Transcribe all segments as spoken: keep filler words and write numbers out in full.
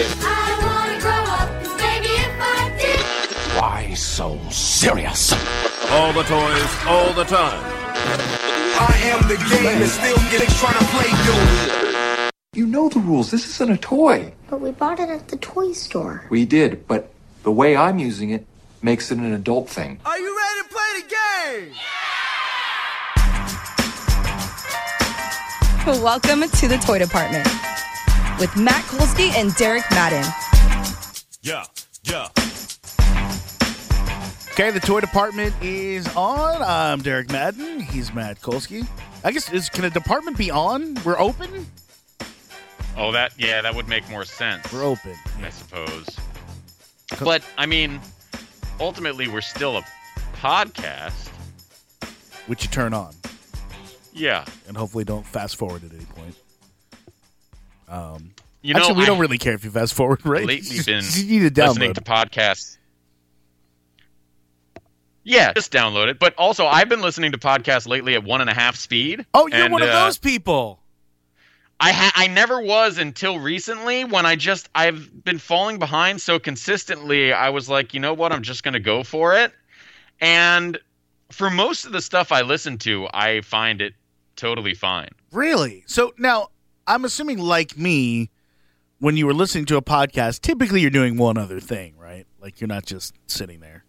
I wanna grow up, 'cause maybe if I did. Why so serious? All the toys, all the time. I am the game and still getting trying to play you. You know the rules. This isn't a toy. But we bought it at the toy store. We did, but the way I'm using it makes it an adult thing. Are you ready to play the game? Welcome to the Toy Department with Matt Kolsky and Derek Madden. Yeah, yeah. Okay, the Toy Department is on. I'm Derek Madden. He's Matt Kolsky. I guess, is, can a department be on? We're open? Oh, that, yeah, that would make more sense. We're open. I suppose. But, I mean, ultimately, we're still a podcast. Which you turn on. Yeah. And hopefully don't fast forward at any point. Um, you know, actually, we I don't really care if you fast forward, right? lately been you need to download listening to podcasts. Yeah, just download it. But also, I've been listening to podcasts lately at one and a half speed. Oh, you're and, one of uh, those people. I ha- I never was until recently when I just, I've been falling behind so consistently. I was like, you know what? I'm just going to go for it. And for most of the stuff I listen to, I find it totally fine. Really? So now, I'm assuming like me, when you were listening to a podcast, typically you're doing one other thing, right? Like you're not just sitting there.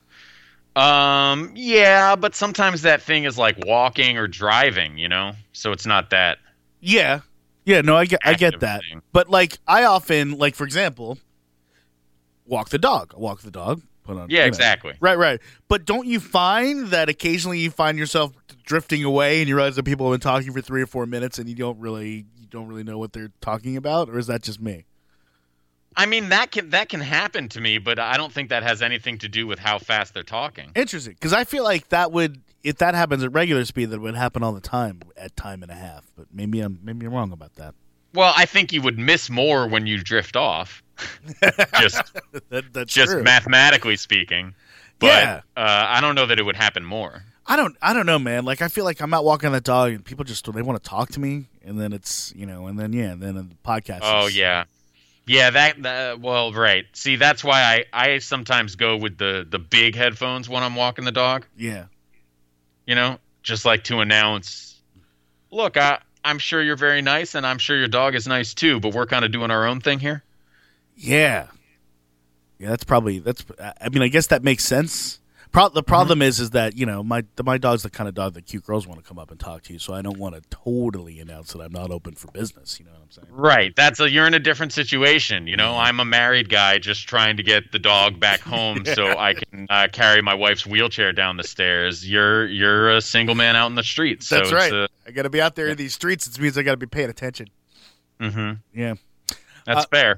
Um, yeah, but sometimes that thing is like walking or driving, you know? So it's not that. Yeah. Yeah, no, I get I get active that. thing. But like I often, like for example, walk the dog. I walk the dog. Put on, Yeah, you know. exactly. Right, right. But don't you find that occasionally you find yourself drifting away and you realize that people have been talking for three or four minutes and you don't really you don't really know what they're talking about, or is that just me? I mean, that can that can happen to me, but I don't think that has anything to do with how fast they're talking. Interesting, because I feel like that would, if that happens at regular speed, that would happen all the time at time and a half. But maybe I'm maybe I'm wrong about that. Well, I think you would miss more when you drift off. just that, that's just true. mathematically speaking. But Yeah. uh, I don't know that it would happen more. I don't I don't know, man. Like I feel like I'm out walking the dog and people just they want to talk to me, and then it's you know, and then yeah, and then the podcast. Oh is, yeah, yeah. That, that well, right. See, that's why I, I sometimes go with the, the big headphones when I'm walking the dog. yeah. You know, just like to announce, look, I I'm sure you're very nice, and I'm sure your dog is nice too. But we're kind of doing our own thing here. Yeah. Yeah, that's probably that's. I mean, I guess that makes sense. Pro- the problem Mm-hmm. is, is that you know my the, my dog's the kind of dog that cute girls want to come up and talk to you. So I don't want to totally announce that I'm not open for business. You know what I'm saying? Right. That's a you're in a different situation. You know, I'm a married guy just trying to get the dog back home so I can uh, carry my wife's wheelchair down the stairs. You're you're a single man out in the streets. So That's right. It's I got to be out there in these streets. It means I got to be paying attention. a, mm-hmm. Yeah. That's Uh, fair.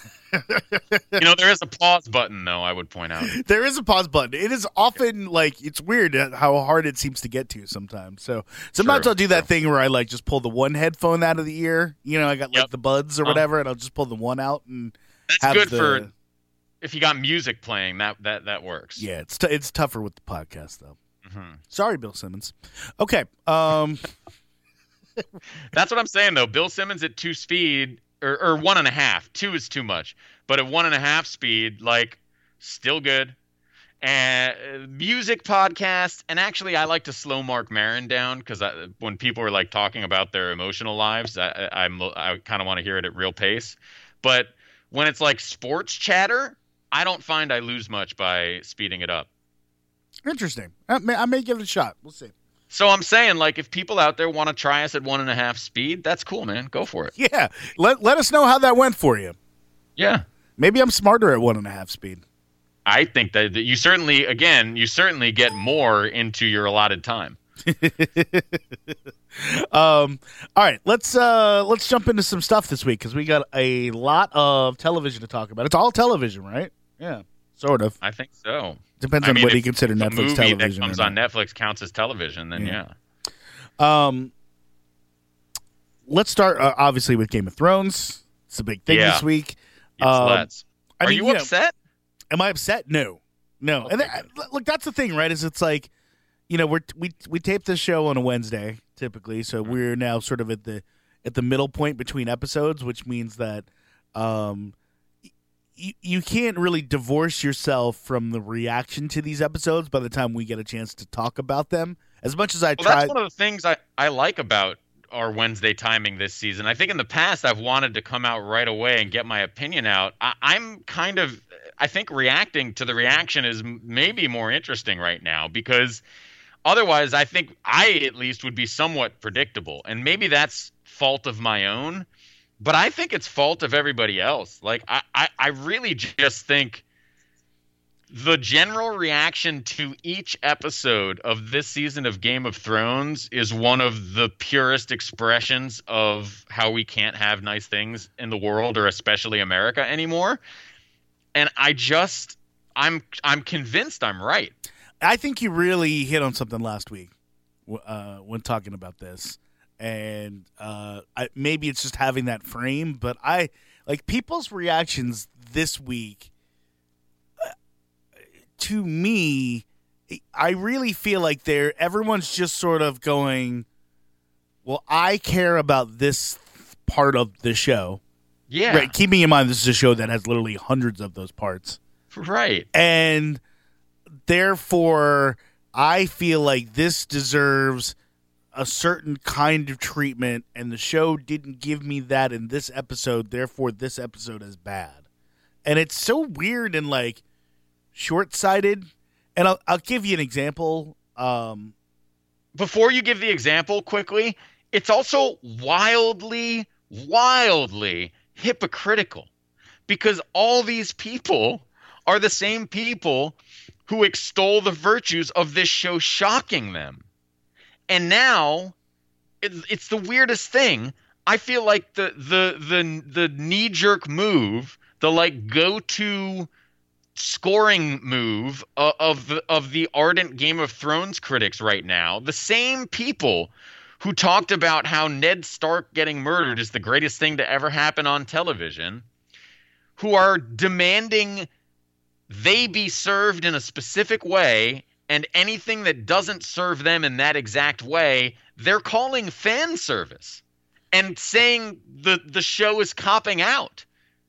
You know, there is a pause button, though, I would point out. There is a pause button. It is often like it's weird how hard it seems to get to sometimes. So sometimes True, I'll do that true. thing where I like just pull the one headphone out of the ear. You know, I got like Yep. the buds or Uh-huh. whatever, and I'll just pull the one out and That's have good the, for if you got music playing. That that that works. Yeah, it's t- it's tougher with the podcast though. hmm Sorry, Bill Simmons. Okay, um, That's what I'm saying, though. Bill Simmons at two speed or, or one and a half. Two is too much, but at one and a half speed, like, still good. And uh, music podcast, and actually, I like to slow Mark Maron down because when people are like talking about their emotional lives, I, I, I'm I kind of want to hear it at real pace. But when it's like sports chatter, I don't find I lose much by speeding it up. interesting. I may, I may give it a shot. We'll see. So I'm saying, like, if people out there want to try us at one and a half speed, that's cool, man. Go for it. Yeah, let let us know how that went for you. Yeah. Maybe I'm smarter at one and a half speed. I think that that you certainly, again, you certainly get more into your allotted time. um, all right, let's uh, let's jump into some stuff this week because we got a lot of television to talk about. It's all television, right? Yeah, sort of. I think so. Depends I on mean, whether if you consider the Netflix movie television that comes or on not. Netflix counts as television, then Yeah. yeah. Um, let's start uh, obviously with Game of Thrones. It's a big thing Yeah. this week. Yes, Um, let's. I Are mean, you you know, upset? Am I upset? No, no. Okay, and that, look, that's the thing, right? Is it's like, you know, we're we we tape this show on a Wednesday typically, so Mm-hmm. we're now sort of at the at the middle point between episodes, which means that, um, you, you can't really divorce yourself from the reaction to these episodes by the time we get a chance to talk about them. As much as I Well, try, that's one of the things I, I like about our Wednesday timing this season. I think in the past I've wanted to come out right away and get my opinion out. I, I'm kind of, I think reacting to the reaction is maybe more interesting right now because otherwise I think I at least would be somewhat predictable. And maybe that's fault of my own, but I think it's fault of everybody else. Like I, I, I really just think the general reaction to each episode of this season of Game of Thrones is one of the purest expressions of how we can't have nice things in the world, or especially America anymore. And I just, I'm, I'm convinced I'm right. I think you really hit on something last week uh, when talking about this. And uh, I, maybe it's just having that frame, but I like people's reactions this week. To me, I really feel like they're everyone's just sort of going, well, I care about this part of the show. Yeah. Right. Keeping in mind this is a show that has literally hundreds of those parts. Right. And therefore, I feel like this deserves a certain kind of treatment, and the show didn't give me that in this episode, therefore this episode is bad. And it's so weird and like short-sighted, and I'll, I'll give you an example. Um, Before you give the example quickly, it's also wildly, wildly hypocritical because all these people are the same people who extol the virtues of this show shocking them. And now, it, it's the weirdest thing. I feel like the the the the knee-jerk move, the like go-to scoring move of of the, of the ardent Game of Thrones critics right now, the same people who talked about how Ned Stark getting murdered is the greatest thing to ever happen on television, who are demanding they be served in a specific way, and anything that doesn't serve them in that exact way, they're calling fan service and saying the the show is copping out.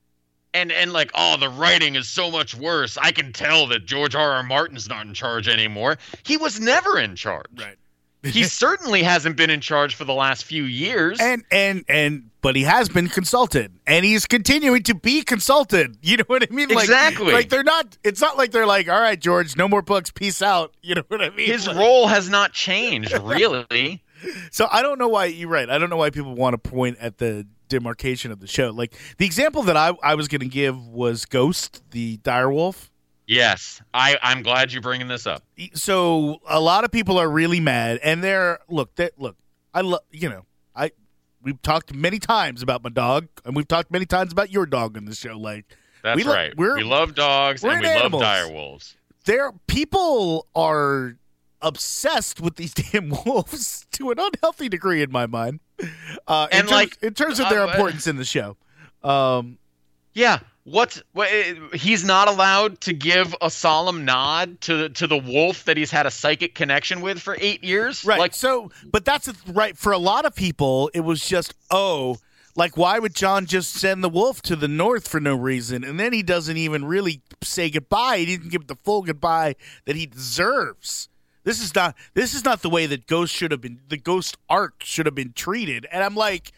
And and like, oh, the writing is so much worse. I can tell that George R. R. Martin's not in charge anymore. He was never in charge. right. He certainly hasn't been in charge for the last few years. And and and but he has been consulted, and he's continuing to be consulted. You know what I mean? Like, Exactly. Like they're not. It's not like they're like, all right, George, no more books, peace out. You know what I mean? His Like- role has not changed, really. So I don't know why you're right. I don't know why people want to point at the demarcation of the show. Like the example that I I was going to give was Ghost, the direwolf. Yes, I, I'm glad you're bringing this up. So a lot of people are really mad, and they're look that look. I love you know I we've talked many times about my dog, and we've talked many times about your dog on the show. Like That's we lo- right. we're- we love dogs we're and we in love animals. direwolves. there people are obsessed with these damn wolves to an unhealthy degree in my mind. Uh, in And, terms, like, in terms of their uh, importance in the show. Um, Yeah, what's what, he's not allowed to give a solemn nod to to the wolf that he's had a psychic connection with for eight years. right. Like, so, but that's right. For a lot of people, it was just, oh, like, why would John just send the wolf to the north for no reason? And then he doesn't even really say goodbye. He didn't give the full goodbye that he deserves. This is not this is not the way that Ghost should have been, the Ghost arc should have been treated. And I'm like,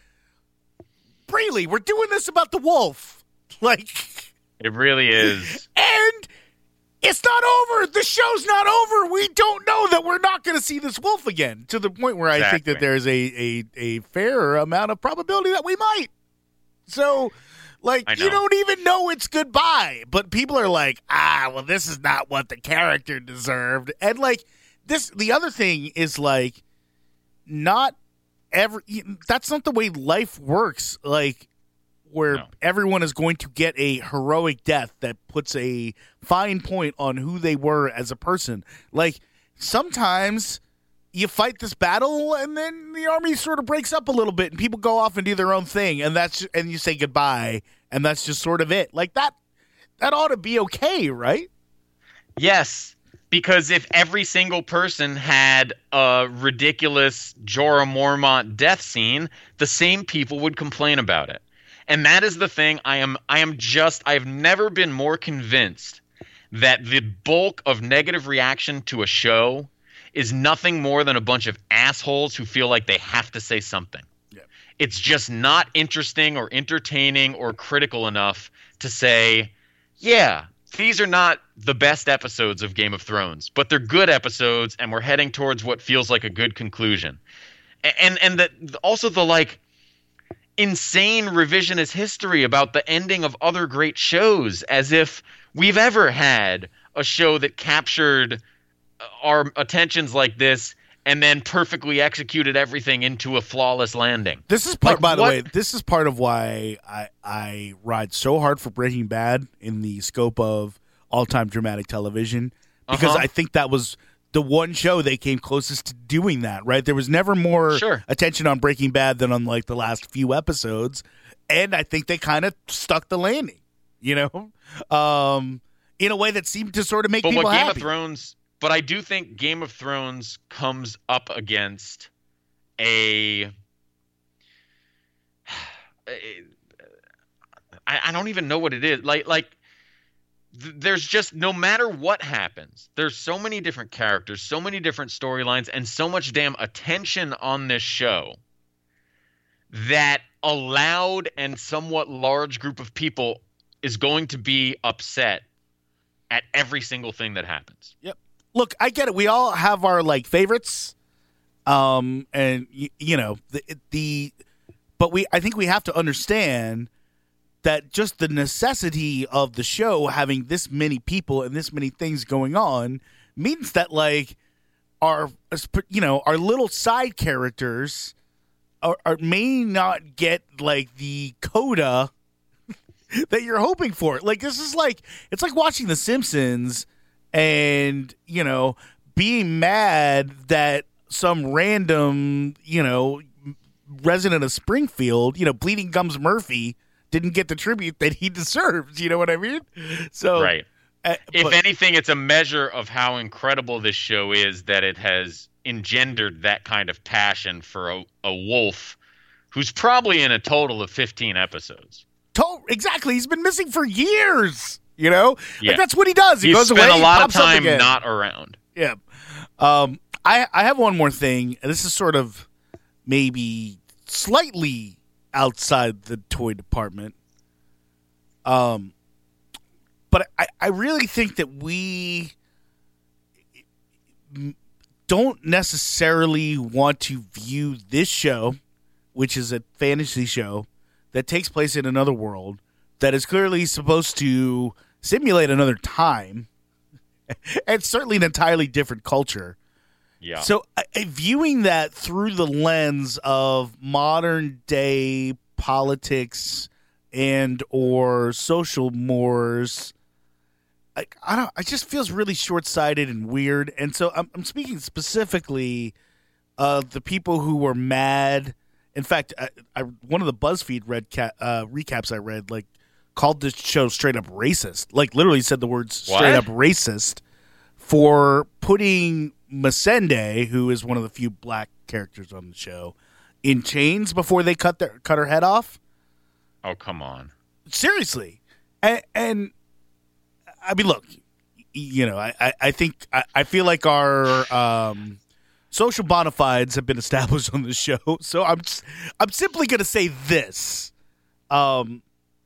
really, we're doing this about the wolf. Like, it really is. and it's not over. The show's not over. We don't know that we're not going to see this wolf again, to the point where I think Exactly. that there's a, a, a fair amount of probability that we might. So, like, I you know. don't even know it's goodbye. But people are like, ah, well, this is not what the character deserved. And, like, this, the other thing is, like, not every, that's not the way life works. Like, where No. everyone is going to get a heroic death that puts a fine point on who they were as a person. Like, sometimes you fight this battle and then the army sort of breaks up a little bit and people go off and do their own thing, and that's and you say goodbye, and that's just sort of it. Like, that that ought to be okay, right? Yes, because if every single person had a ridiculous Jorah Mormont death scene, the same people would complain about it. And that is the thing. I am I am just I've never been more convinced that the bulk of negative reaction to a show is nothing more than a bunch of assholes who feel like they have to say something. Yeah. It's just not interesting or entertaining or critical enough to say, yeah, these are not the best episodes of Game of Thrones, but they're good episodes and we're heading towards what feels like a good conclusion. And and that also the like insane revisionist history about the ending of other great shows, as if we've ever had a show that captured our attentions like this and then perfectly executed everything into a flawless landing. This is part, like, by the what? way, this is part of why I I ride so hard for Breaking Bad in the scope of all-time dramatic television, because Uh-huh. I think that was the one show they came closest to doing that, right? There was never more Sure. attention on Breaking Bad than on like the last few episodes, and I think they kind of stuck the landing, you know, um, in a way that seemed to sort of make But people what Game happy. of Thrones, but I do think Game of Thrones comes up against a. I, I don't even know what it is. Like, like th- there's just no matter what happens, there's so many different characters, so many different storylines, and so much damn attention on this show that a loud and somewhat large group of people is going to be upset at every single thing that happens. Yep. Look, I get it. We all have our like favorites, um, and y- you know the the, but we I think we have to understand that just the necessity of the show having this many people and this many things going on means that like our you know our little side characters are, are may not get like the coda that you're hoping for. Like this is like it's like watching The Simpsons and, you know, being mad that some random, you know, resident of Springfield, you know, Bleeding Gums Murphy didn't get the tribute that he deserves. You know what I mean? So, Right. Uh, If but- anything, it's a measure of how incredible this show is that it has engendered that kind of passion for a, a wolf who's probably in a total of fifteen episodes. To- exactly. He's been missing for years. You know, Yeah. like that's what he does. He He's goes spent away. a lot of pops up time again. not around. Yeah. Um, I I have one more thing. And this is sort of maybe slightly outside the toy department. Um, but I, I really think that we don't necessarily want to view this show, which is a fantasy show that takes place in another world that is clearly supposed to simulate another time and certainly an entirely different culture. Yeah. So uh, viewing that through the lens of modern day politics and or social mores, I, I don't. It just feels really short sighted and weird. And so I'm, I'm speaking specifically of the people who were mad. In fact, I, I, one of the BuzzFeed read ca- uh, recaps I read like called this show straight up racist. Like literally said the words straight What? up racist for putting Masende, who is one of the few black characters on the show, in chains before they cut their cut her head off. Oh, come on. Seriously, and, and I mean, look, you know, I, I, I think I, I feel like our um, social bona fides have been established on the show, so I'm just, I'm simply going to say this, um,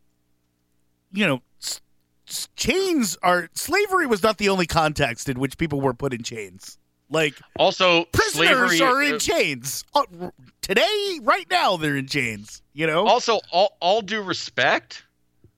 you know, s- s- chains are slavery was not the only context in which people were put in chains. Like Also, prisoners slavery are in uh, chains uh, today, right now. They're in chains. You know. Also, all, all due respect,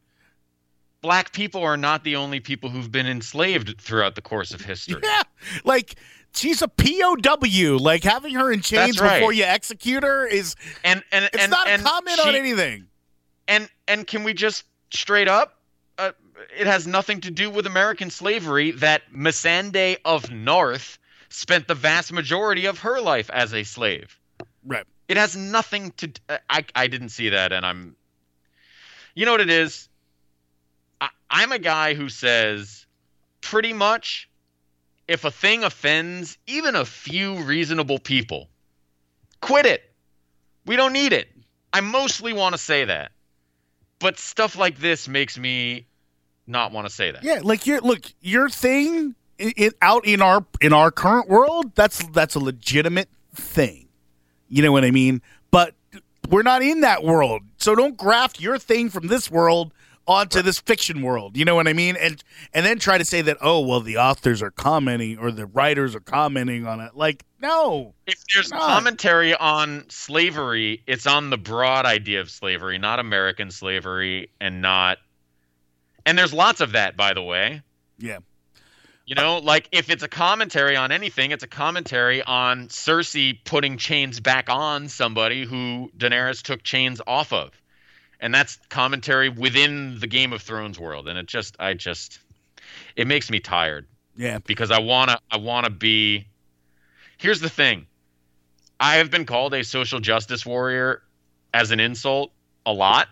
black people are not the only people who've been enslaved throughout the course of history. Yeah, like she's a P O W. Like having her in chains That's right. before you execute her is And and it's and, not a and comment she- on anything. And and can we just straight up? Uh, it has nothing to do with American slavery. That Missandei of North spent the vast majority of her life as a slave. Right. It has nothing to. I I didn't see that, and I'm. You know what it is? I, I'm a guy who says, pretty much, if a thing offends even a few reasonable people, quit it. We don't need it. I mostly want to say that. but stuff like this makes me not want to say that. Yeah, like your look, your thing it, it, out in our in our current world, that's that's a legitimate thing. You know what I mean? But we're not in that world, so don't graft your thing from this world onto this fiction world. You know what I mean? And and then try to say that, oh, well, the authors are commenting or the writers are commenting on it. Like, no. If there's not. commentary on slavery, it's on the broad idea of slavery, not American slavery, and not. And there's lots of that, by the way. Yeah. You know, like if it's a commentary on anything, it's a commentary on Cersei putting chains back on somebody who Daenerys took chains off of. And that's commentary within the Game of Thrones world. And it just, I just, it makes me tired. Yeah. Because I want to, I want to be, here's the thing. I have been called a social justice warrior as an insult a lot.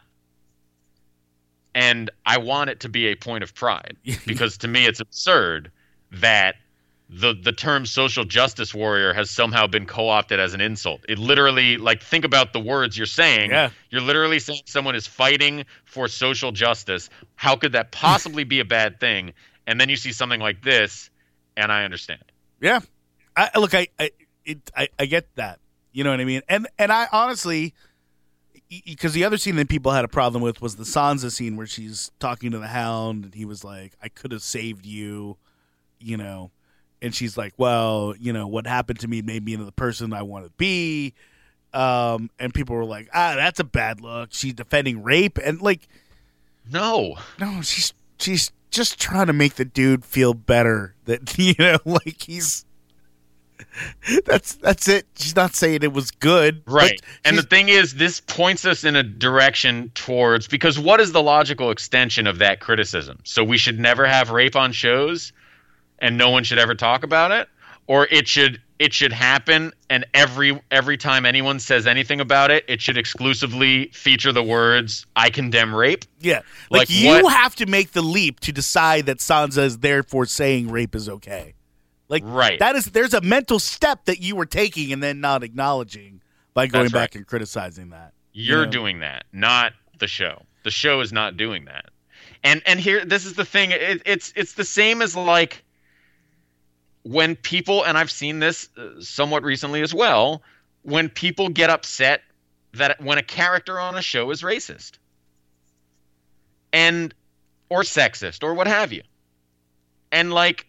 And I want it to be a point of pride. Because to me, it's absurd that the the term social justice warrior has somehow been co-opted as an insult. It literally, like, think about the words you're saying. Yeah. You're literally saying someone is fighting for social justice. How could that possibly be a bad thing? And then you see something like this, and I understand. Yeah. I, look, I I, it, I I get that. You know what I mean? And and I honestly, because the other scene that people had a problem with was the Sansa scene where she's talking to the Hound, and he was like, I could have saved you, you know. And she's like, well, you know, what happened to me made me into the person I want to be. Um, and people were like, ah, that's a bad look. She's defending rape. And, like, No. no, she's she's just trying to make the dude feel better. That, you know, like he's that's that's it. She's not saying it was good. Right. but And the she's- thing is, this points us in a direction towards, because what is the logical extension of that criticism? So we should never have rape on shows and no one should ever talk about it? Or it should it should happen, and every every time anyone says anything about it, it should exclusively feature the words, I condemn rape? yeah, like, like you what- have to make the leap to decide that Sansa is therefore saying rape is okay. Like, Right. that is, there's a mental step that you were taking and then not acknowledging by going That's back right. and criticizing that. You're You know? doing that, not the show. The show is not doing that. And and here, this is the thing. It, it's it's the same as, like, when people, and I've seen this uh, somewhat recently as well, when people get upset that when a character on a show is racist and or sexist or what have you. And, like,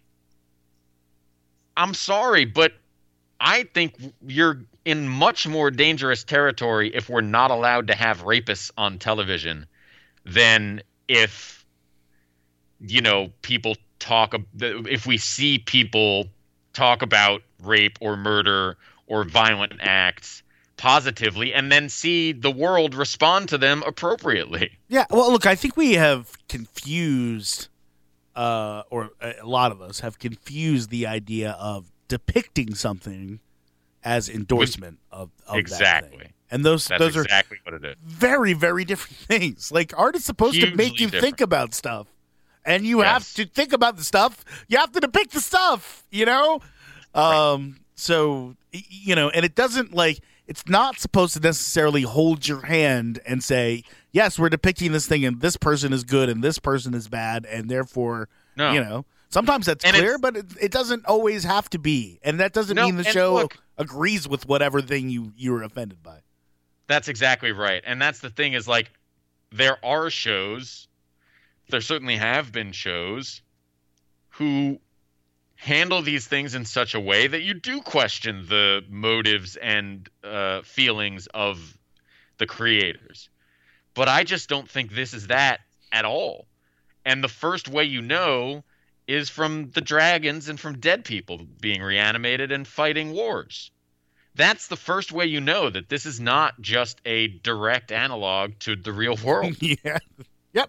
I'm sorry, but I think you're in much more dangerous territory if we're not allowed to have rapists on television than if, you know, people talk, if we see people talk about rape or murder or violent acts positively and then see the world respond to them appropriately. Yeah, well, look, I think we have confused, uh, or a lot of us have confused the idea of depicting something as endorsement of, of Exactly. that thing. And those That's those exactly are what it is. very, very different things. Like, art is supposed to make Hugely you different. think about stuff. And you have Yes. to think about the stuff. You have to depict the stuff, you know? Um, so, y- you know, and it doesn't, like, it's not supposed to necessarily hold your hand and say, yes, we're depicting this thing and this person is good and this person is bad. And therefore, No. you know, sometimes that's And clear, it's- but it, it doesn't always have to be. And that doesn't No, mean the and show look- agrees with whatever thing you, you were offended by. That's exactly right. And that's the thing is, like, there are shows, there certainly have been shows who handle these things in such a way that you do question the motives and uh, feelings of the creators. But I just don't think this is that at all. And the first way you know is from the dragons and from dead people being reanimated and fighting wars. That's the first way you know that this is not just a direct analog to the real world. Yeah. Yep.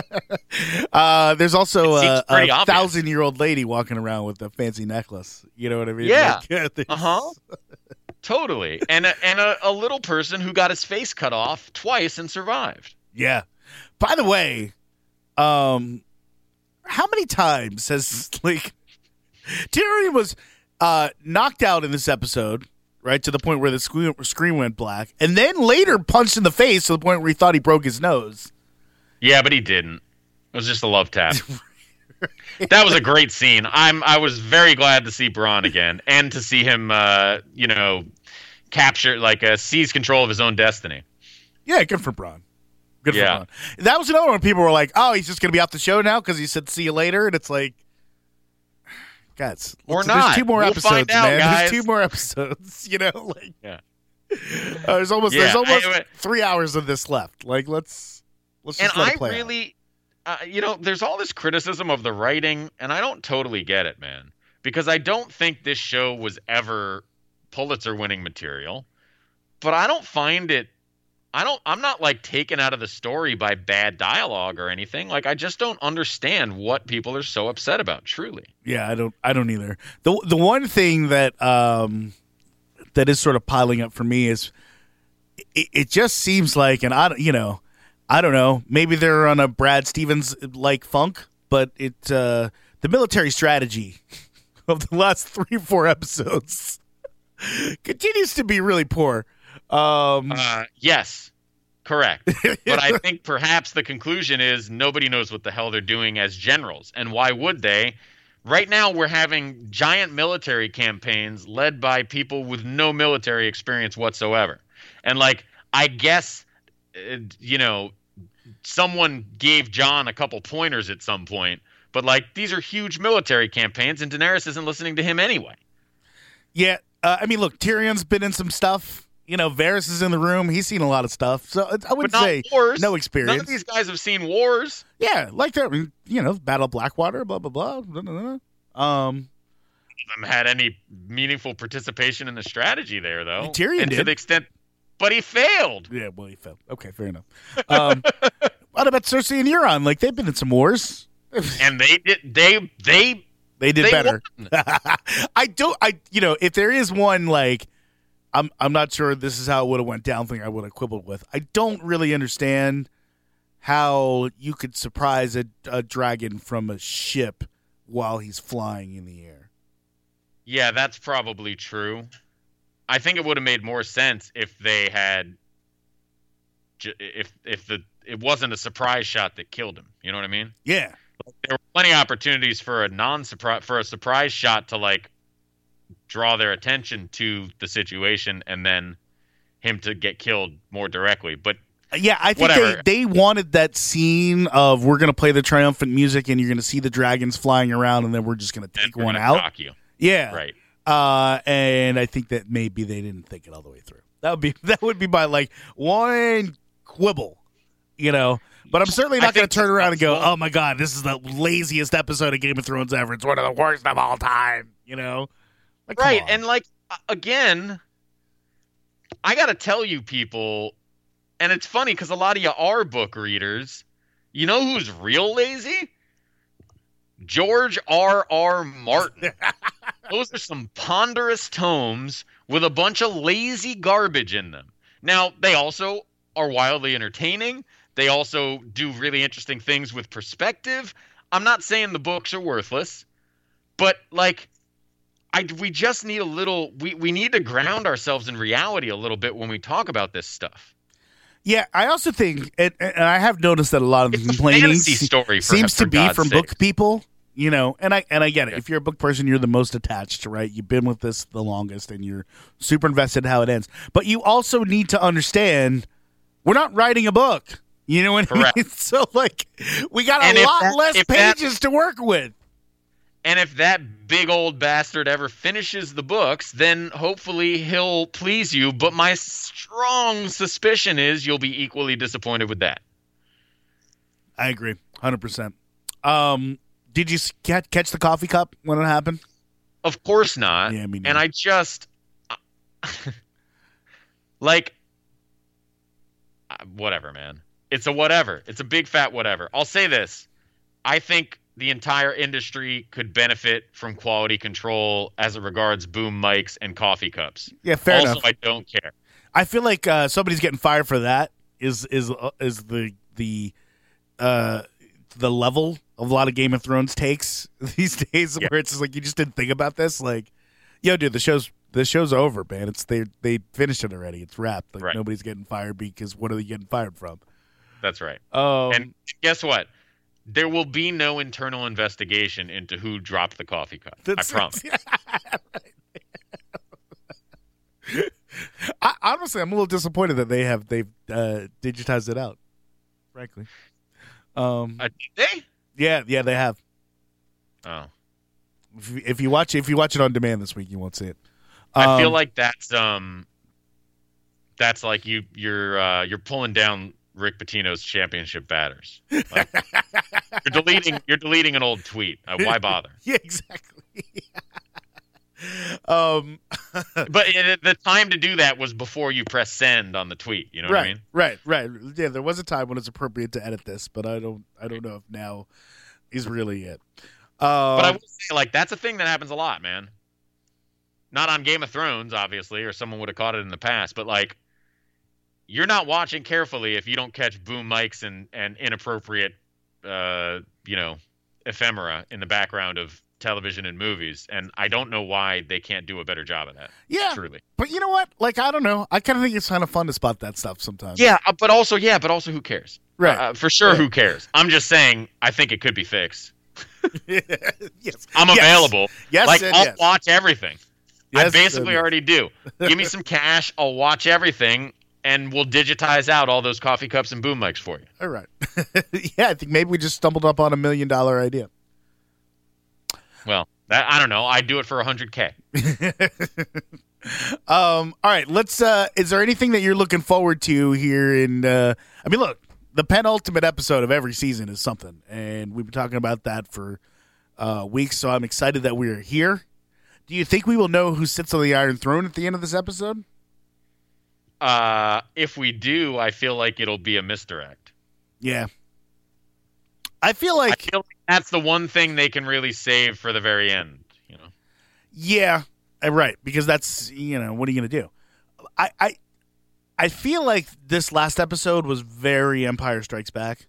uh, there's also It seems a, pretty a obvious. thousand-year-old lady walking around with a fancy necklace. You know what I mean? Yeah. Like, yeah, there's- Uh-huh. Totally. And a, and a, a little person who got his face cut off twice and survived. Yeah. By the way, um, how many times has, like, Tyrion was uh, knocked out in this episode, right, to the point where the screen, screen went black, and then later punched in the face to the point where he thought he broke his nose. Yeah, but he didn't. It was just a love tap. That was a great scene. I'm I was very glad to see Bronn again and to see him, uh, you know, capture like uh, seize control of his own destiny. Yeah, good for Bronn. Good Yeah. for Bronn. That was another one. People were like, "Oh, he's just going to be off the show now because he said see you later," and it's like, guys, Or there's not. two more We'll episodes, find out, man. guys. There's two more episodes. You know, like Yeah. uh, there's almost Yeah, there's almost I- three hours of this left. Like let's let's And just let I it play out. really, uh, you know, there's all this criticism of the writing, and I don't totally get it, man. Because I don't think this show was ever Pulitzer-winning material, but I don't find it. I don't. I'm not like taken out of the story by bad dialogue or anything. Like I just don't understand what people are so upset about. Truly. Yeah, I don't. I don't either. the The one thing that um that is sort of piling up for me is it, it just seems like, and I don't- you know, I don't know. Maybe they're on a Brad Stevens like funk, but it uh, the military strategy of the last three four episodes continues to be really poor. Um, Uh, yes, correct. But I think perhaps the conclusion is nobody knows what the hell they're doing as generals, and why would they? Right now, we're having giant military campaigns led by people with no military experience whatsoever. And, like, I guess, uh, you know, someone gave Jon a couple pointers at some point, but, like, these are huge military campaigns, and Daenerys isn't listening to him anyway. yeah, uh, I mean, look, Tyrion's been in some stuff. You know, Varys is in the room. He's seen a lot of stuff. So I But wouldn't not say wars. no experience. None of these guys have seen wars. Yeah, like that. You know, Battle of Blackwater, blah blah blah. blah, blah, blah. Um, None of them had any meaningful participation in the strategy there, though. Tyrion and to did. the extent, but he failed. yeah, well, he failed. Okay, fair enough. Um, what about Cersei and Euron? Like they've been in some wars. And they did. They they They did They better. won. I don't. I you know, if there is one like, I'm I'm not sure this is how it would have went down. Thing I would have quibbled with. I don't really understand how you could surprise a, a dragon from a ship while he's flying in the air. Yeah, that's probably true. I think it would have made more sense if they had, j- if if the it wasn't a surprise shot that killed him. You know what I mean? Yeah. There were plenty of opportunities for a non-surprise for a surprise shot to like draw their attention to the situation and then him to get killed more directly. But Yeah, I think Whatever. they, they wanted that scene of we're going to play the triumphant music and you're going to see the dragons flying around and then we're just going to then take we're one gonna out. cock you. Yeah. Right. Uh, and I think that maybe they didn't think it all the way through. That would be that would be my like one quibble, you know. But I'm certainly I not going think to turn around and go, possible. "Oh my God, this is the laziest episode of Game of Thrones ever. It's one of the worst of all time." You know, like, come Right. on. And like a- again, I got to tell you people, and it's funny because a lot of you are book readers. You know who's real lazy? George R. R. Martin. Those are some ponderous tomes with a bunch of lazy garbage in them. Now, they also are wildly entertaining. They also do really interesting things with perspective. I'm not saying the books are worthless, but like I we just need a little we, we need to ground ourselves in reality a little bit when we talk about this stuff. Yeah, I also think, and, and I have noticed that a lot of the It's a complaining fantasy se- story, for- seems for to be God's from sake. book people. You know, and I and I get it. Yeah. If you're a book person, you're the most attached, right? You've been with this the longest, and you're super invested in how it ends. But you also need to understand, we're not writing a book. You know what I Correct. mean? So, like, we got And a if lot that- less if that- pages to work with. And if that big old bastard ever finishes the books, then hopefully he'll please you. But my strong suspicion is you'll be equally disappointed with that. I agree, hundred percent. Um, did you s- catch catch the coffee cup when it happened? Of course not. Yeah, me neither. and I just like uh, whatever, man. It's a whatever. It's a big fat whatever. I'll say this. I think the entire industry could benefit from quality control as it regards boom mics and coffee cups. Yeah, fair also, enough. I don't care. I feel like uh, somebody's getting fired for that. Is is uh, is the the uh, the level of a lot of Game of Thrones takes these days, Yeah. where it's just like you just didn't think about this. Like, yo, dude, the show's the show's over, man. It's they they finished it already. It's wrapped. Like Right. nobody's getting fired because what are they getting fired from? That's right. Um, And guess what? There will be no internal investigation into who dropped the coffee cup. I That's- promise. I, honestly, I'm a little disappointed that they have they've uh, digitized it out. Frankly, um, Uh, did they? yeah, yeah, they have. Oh. If you, if you watch if you watch it on demand this week, you won't see it. I feel Um, like that's um, that's like you you're uh, you're pulling down Rick Pitino's championship batters. Like, you're deleting you're deleting an old tweet. Uh, why bother? yeah, exactly. um, But it, the time to do that was before you press send on the tweet. You know what right, I mean? right, right. Yeah, there was a time when it's appropriate to edit this, but I don't I don't know if now is really it. Um, But I will say, like, that's a thing that happens a lot, man. Not on Game of Thrones, obviously, or someone would have caught it in the past, but like, you're not watching carefully if you don't catch boom mics and and inappropriate, uh, you know, ephemera in the background of television and movies. And I don't know why they can't do a better job of that. yeah, Truly. but you know what? Like, I don't know. I kind of think it's kind of fun to spot that stuff sometimes. Yeah, uh, but also, yeah, but also, who cares? Right. Uh, for sure, Right. who cares? I'm just saying, I think it could be fixed. yes, I'm Yes. available. Yes, like and I'll yes. watch everything. I Yes, basically and yes. already do. Give me some cash, I'll watch everything, and we'll digitize out all those coffee cups and boom mics for you. All right. yeah, I think maybe we just stumbled up on a million dollar idea. Well, that I don't know. I'd do it for one hundred K. Um, all right, let's uh is there anything that you're looking forward to here in uh I mean, look, the penultimate episode of every season is something, and we've been talking about that for uh weeks, so I'm excited that we're here. Do you think we will know who sits on the Iron Throne at the end of this episode? Uh, if we do, I feel like it'll be a misdirect. Yeah. I feel I like feel like that's the one thing they can really save for the very end. You know. yeah, uh, right, because that's, you know, what are you going to do? I, I I feel like this last episode was very Empire Strikes Back.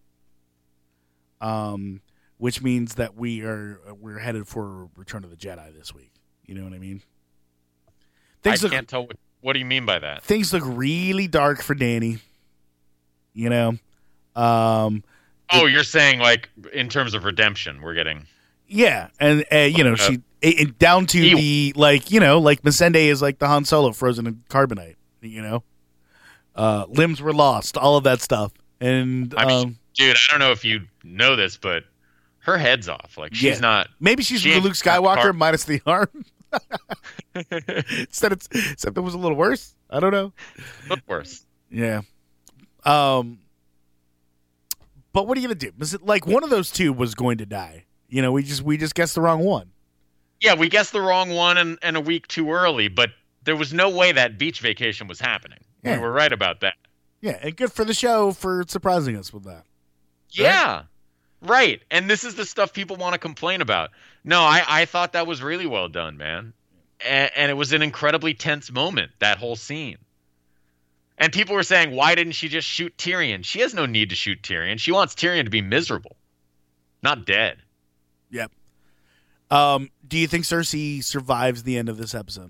Um which means that we are we're headed for Return of the Jedi this week. You know what I mean? Things I look can't tell what. What do you mean by that? things look really dark for Dany. You know? Um Oh, you're saying like in terms of redemption, we're getting. yeah, and uh, you know, she it, it- down to Ew. the like, you know, like Missandei is like the Han Solo frozen in carbonite, you know? Uh limbs were lost, all of that stuff. And I'm um dude, I don't know if you know this, but her head's off. Like she's Yeah. not. maybe she's she the ain't Luke Skywalker car- minus the arm. Instead, it's except it was a little worse. I don't know. Look worse. Yeah. Um. But what are you gonna do? Was it like one of those two was going to die? You know, we just we just guessed the wrong one. Yeah, we guessed the wrong one and, and a week too early, but there was no way that beach vacation was happening. Yeah. We were right about that. Yeah, and good for the show for surprising us with that. Yeah. Right. And this is the stuff people want to complain about. No, I, I thought that was really well done, man. And, and it was an incredibly tense moment, that whole scene. And people were saying, why didn't she just shoot Tyrion? She has no need to shoot Tyrion. She wants Tyrion to be miserable, not dead. Yep. Um. Do you think Cersei survives the end of this episode?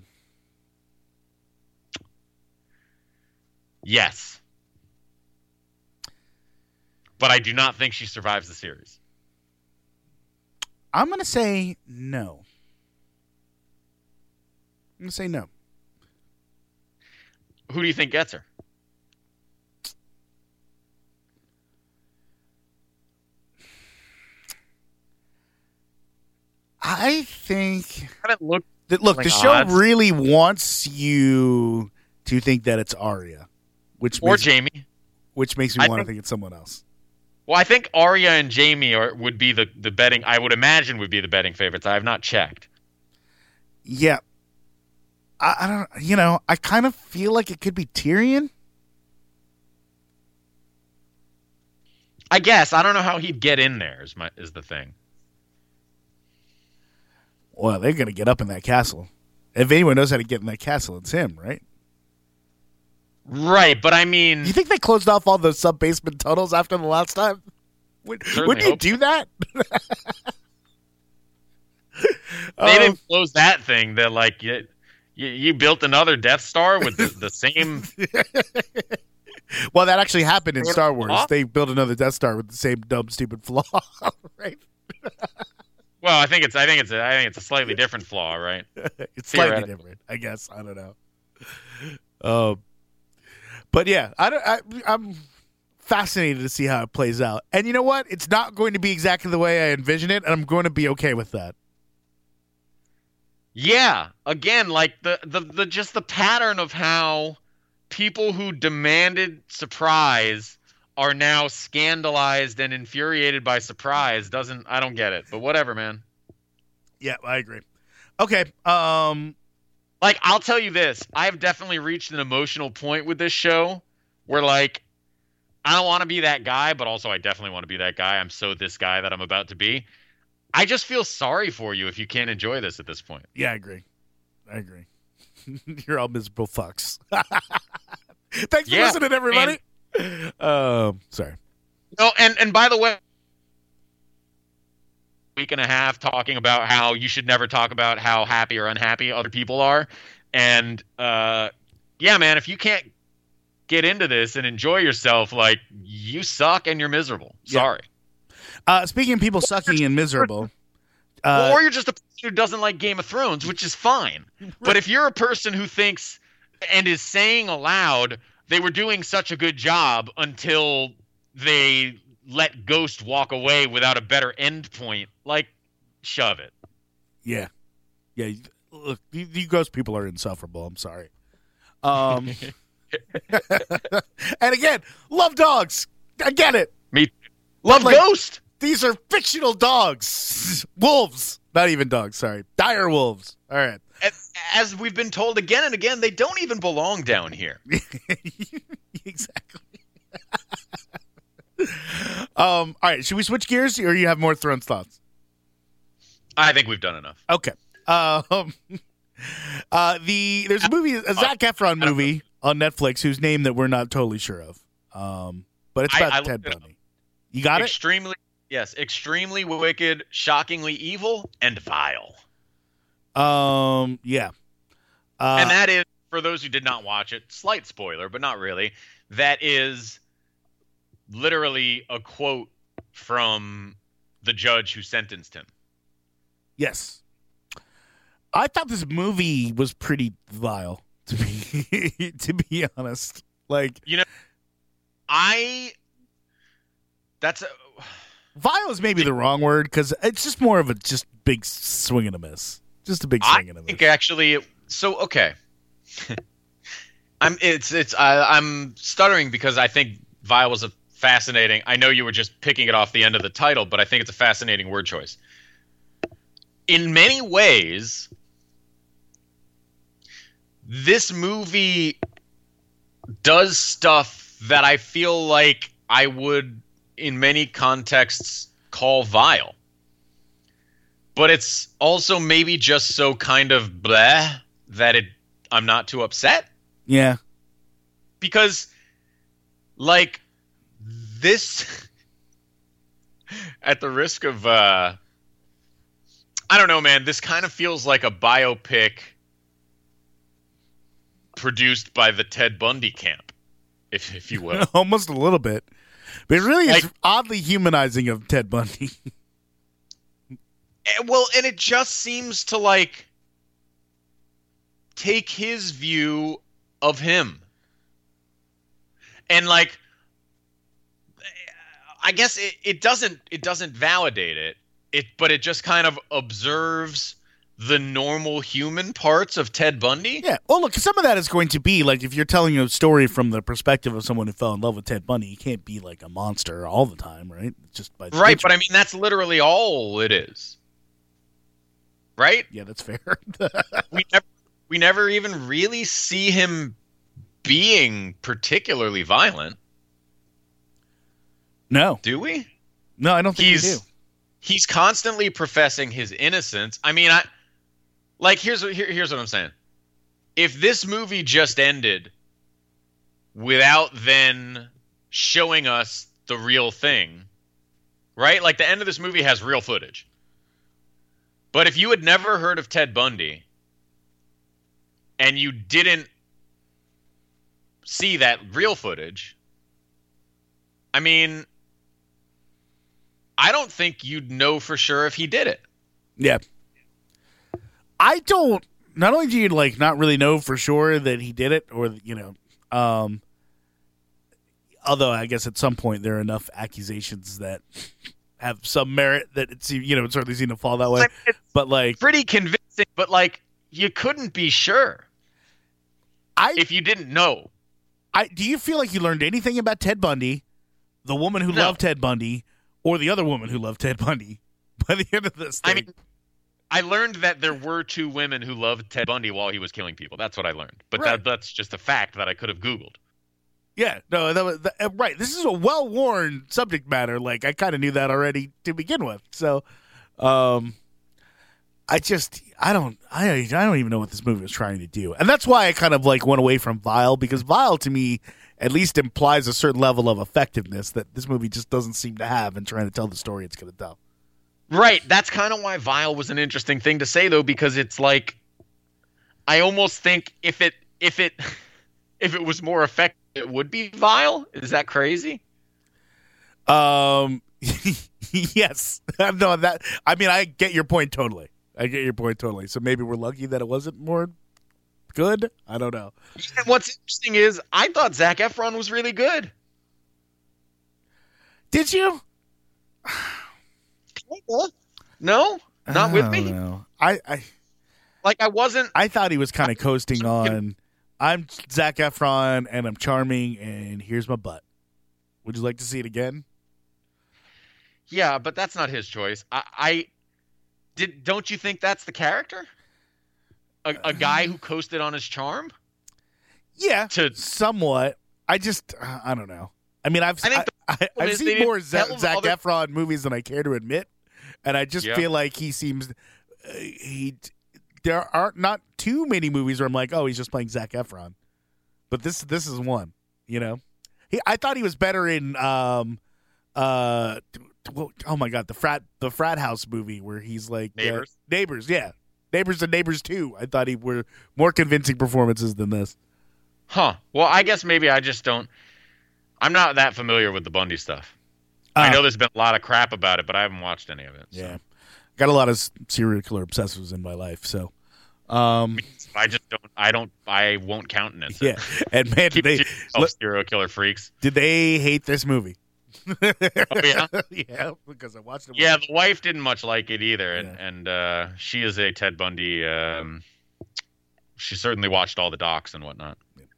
Yes. But I do not think she survives the series. I'm gonna say no. I'm gonna say no. Who do you think gets her? I think Kind of look that look, Like the show odds. really wants you to think that it's Arya, which or makes, Jamie. which makes me I want to think- think it's someone else. Well, I think Arya and Jamie are would be the, the betting. I would imagine would be the betting favorites. I have not checked. Yeah, I, I don't. You know, I kind of feel like it could be Tyrion. I guess I don't know how he'd get in there. Is my is the thing. Well, they're gonna get up in that castle. If anyone knows how to get in that castle, it's him, right? Right, but I mean, You think they closed off all those sub basement tunnels after the last time? Would, Certainly wouldn't you hope do that? they Um, didn't close that thing. That like you, you, you built another Death Star with the, the same Well, that actually happened in What Star a Wars. flaw? They built another Death Star with the same dumb, stupid flaw, right? Well, I think it's I think it's a, I think it's a slightly different flaw, right? It's slightly Theoretically. different, I guess. I don't know. Um, but yeah, I don't. I, I'm fascinated to see how it plays out. And you know what? It's not going to be exactly the way I envision it, and I'm going to be okay with that. Yeah, again, like the, the, the just the pattern of how people who demanded surprise are now scandalized and infuriated by surprise doesn't I don't get it. But whatever, man. Yeah, I agree. Okay. Um, Like I'll tell you this, I've definitely reached an emotional point with this show where like I don't want to be that guy, but also I definitely want to be that guy. I'm so this guy that I'm about to be. I just feel sorry for you if you can't enjoy this at this point. yeah, I agree. I agree. You're all miserable fucks. Thanks Yeah, for listening, everybody. Um, sorry. No, and and by the way, week and a half talking about how you should never talk about how happy or unhappy other people are, and uh, yeah, man, if you can't get into this and enjoy yourself, like you suck and you're miserable. Yeah. Sorry. Uh, speaking of people sucking and miserable, uh, or you're just a person who doesn't like Game of Thrones, which is fine. But if you're a person who thinks and is saying aloud they were doing such a good job until they let Ghost walk away without a better end point, like, shove it. yeah, yeah. Look, you, you ghost people are insufferable. I'm sorry. Um, and again, love dogs. I get it. Me, love Like- Ghost. These are fictional dogs, wolves. Not even dogs. Sorry, dire wolves. All right. As, as we've been told again and again, they don't even belong down here. Exactly. um. All right. Should we switch gears, or you have more Thrones thoughts? I think we've done enough. Okay. Um. Uh. The there's a movie, a Zac Efron movie on Netflix, whose name that we're not totally sure of. Um. But it's I- about I looked Ted it up. Bundy. You got it. Extremely, yes, extremely wicked, shockingly evil, and vile. Um. Yeah. Uh, And that is, for those who did not watch it, slight spoiler, but not really, that is literally a quote from the judge who sentenced him. Yes. I thought this movie was pretty vile, to be to be honest. Like, You know, I. That's a. vile is maybe the wrong word, because it's just more of a just big swing and a miss. Just a big I swing and a miss. think actually, it, so okay. I'm it's it's I, I'm stuttering because I think vile was a fascinating. I know you were just picking it off the end of the title, but I think it's a fascinating word choice. In many ways, this movie does stuff that I feel like I would, in many contexts, call vile. But it's also maybe just so kind of bleh that it I'm not too upset. Yeah. Because, like, this, at the risk of, uh, I don't know, man, this kind of feels like a biopic produced by the Ted Bundy camp, if if you will. Almost a little bit. But it really is Like- oddly humanizing of Ted Bundy. Eh, Well, and it just seems to, like, take his view of him. And, like, I guess it, it doesn't it doesn't validate it, it, but it just kind of observes the normal human parts of Ted Bundy. Yeah. Well, look, some of that is going to be like if you're telling a story from the perspective of someone who fell in love with Ted Bundy, you can't be like a monster all the time, right? Just by Right, nature. but I mean, that's literally all it is. Right? Yeah, that's fair. we never we never even really see him being particularly violent, no, do we? no, I don't think He's you do. he's constantly professing his innocence. I mean, I like here's what here, here's what I'm saying. If this movie just ended without then showing us the real thing, right? Like the end of this movie has real footage. But if you had never heard of Ted Bundy and you didn't see that real footage, I mean, I don't think you'd know for sure if he did it. Yeah. I don't, not only do you like not really know for sure that he did it or, you know, um, although I guess at some point there are enough accusations that have some merit that it's, you know, it's certainly seen to fall that way. It's but like pretty convincing, but like you couldn't be sure I, if you didn't know. I, do you feel like you learned anything about Ted Bundy, the woman who No. loved Ted Bundy, or the other woman who loved Ted Bundy by the end of this thing? I mean, I learned that there were two women who loved Ted Bundy while he was killing people. That's what I learned. But Right. that, that's just a fact that I could have Googled. Yeah, no, that was that, uh, right. This is a well-worn subject matter. Like I kind of knew that already to begin with. So, um, I just I don't I I don't even know what this movie was trying to do, and that's why I kind of like went away from Vile, because Vile to me at least implies a certain level of effectiveness that this movie just doesn't seem to have in trying to tell the story it's going to tell. Right. That's kind of why Vile was an interesting thing to say, though, because it's like I almost think if it if it if it was more effective, it would be Vile. Is that crazy? Um, yes, no, that I mean I get your point totally. I get your point totally. So maybe we're lucky that it wasn't more good. I don't know. And what's interesting is I thought Zac Efron was really good. Did you? No, not with I me. don't know. I, I Like I wasn't. I thought he was kind of coasting on. I'm Zac Efron and I'm charming and here's my butt. Would you like to see it again? Yeah, but that's not his choice. I, I did. Don't you think that's the character? A, a guy who coasted on his charm. Yeah, To- somewhat. I just uh, I don't know. I mean, I've I think I, I, problem I've is they seen didn't more Zac, tell Zac other- Efron movies than I care to admit, and I just Yeah. feel like he seems uh, he. There aren't not too many movies where I'm like, oh, he's just playing Zac Efron, but this this is one. You know, he. I thought he was better in um, uh, oh my god, the frat the frat house movie where he's like uh, Neighbors. neighbors, yeah, Neighbors and Neighbors two. I thought he were more convincing performances than this. Huh. Well, I guess maybe I just don't. I'm not that familiar with the Bundy stuff. I Uh, know there's been a lot of crap about it, but I haven't watched any of it. So. Yeah, got a lot of serial killer obsessives in my life, so um, I just don't. I don't. I won't countenance it. yeah. And man, did Keep they it to yourself, look, serial killer freaks. did they hate this movie? Oh yeah. Yeah, because I watched it. with- Yeah, the wife didn't much like it either, and Yeah. and uh, she is a Ted Bundy. Um, she certainly watched all the docs and whatnot.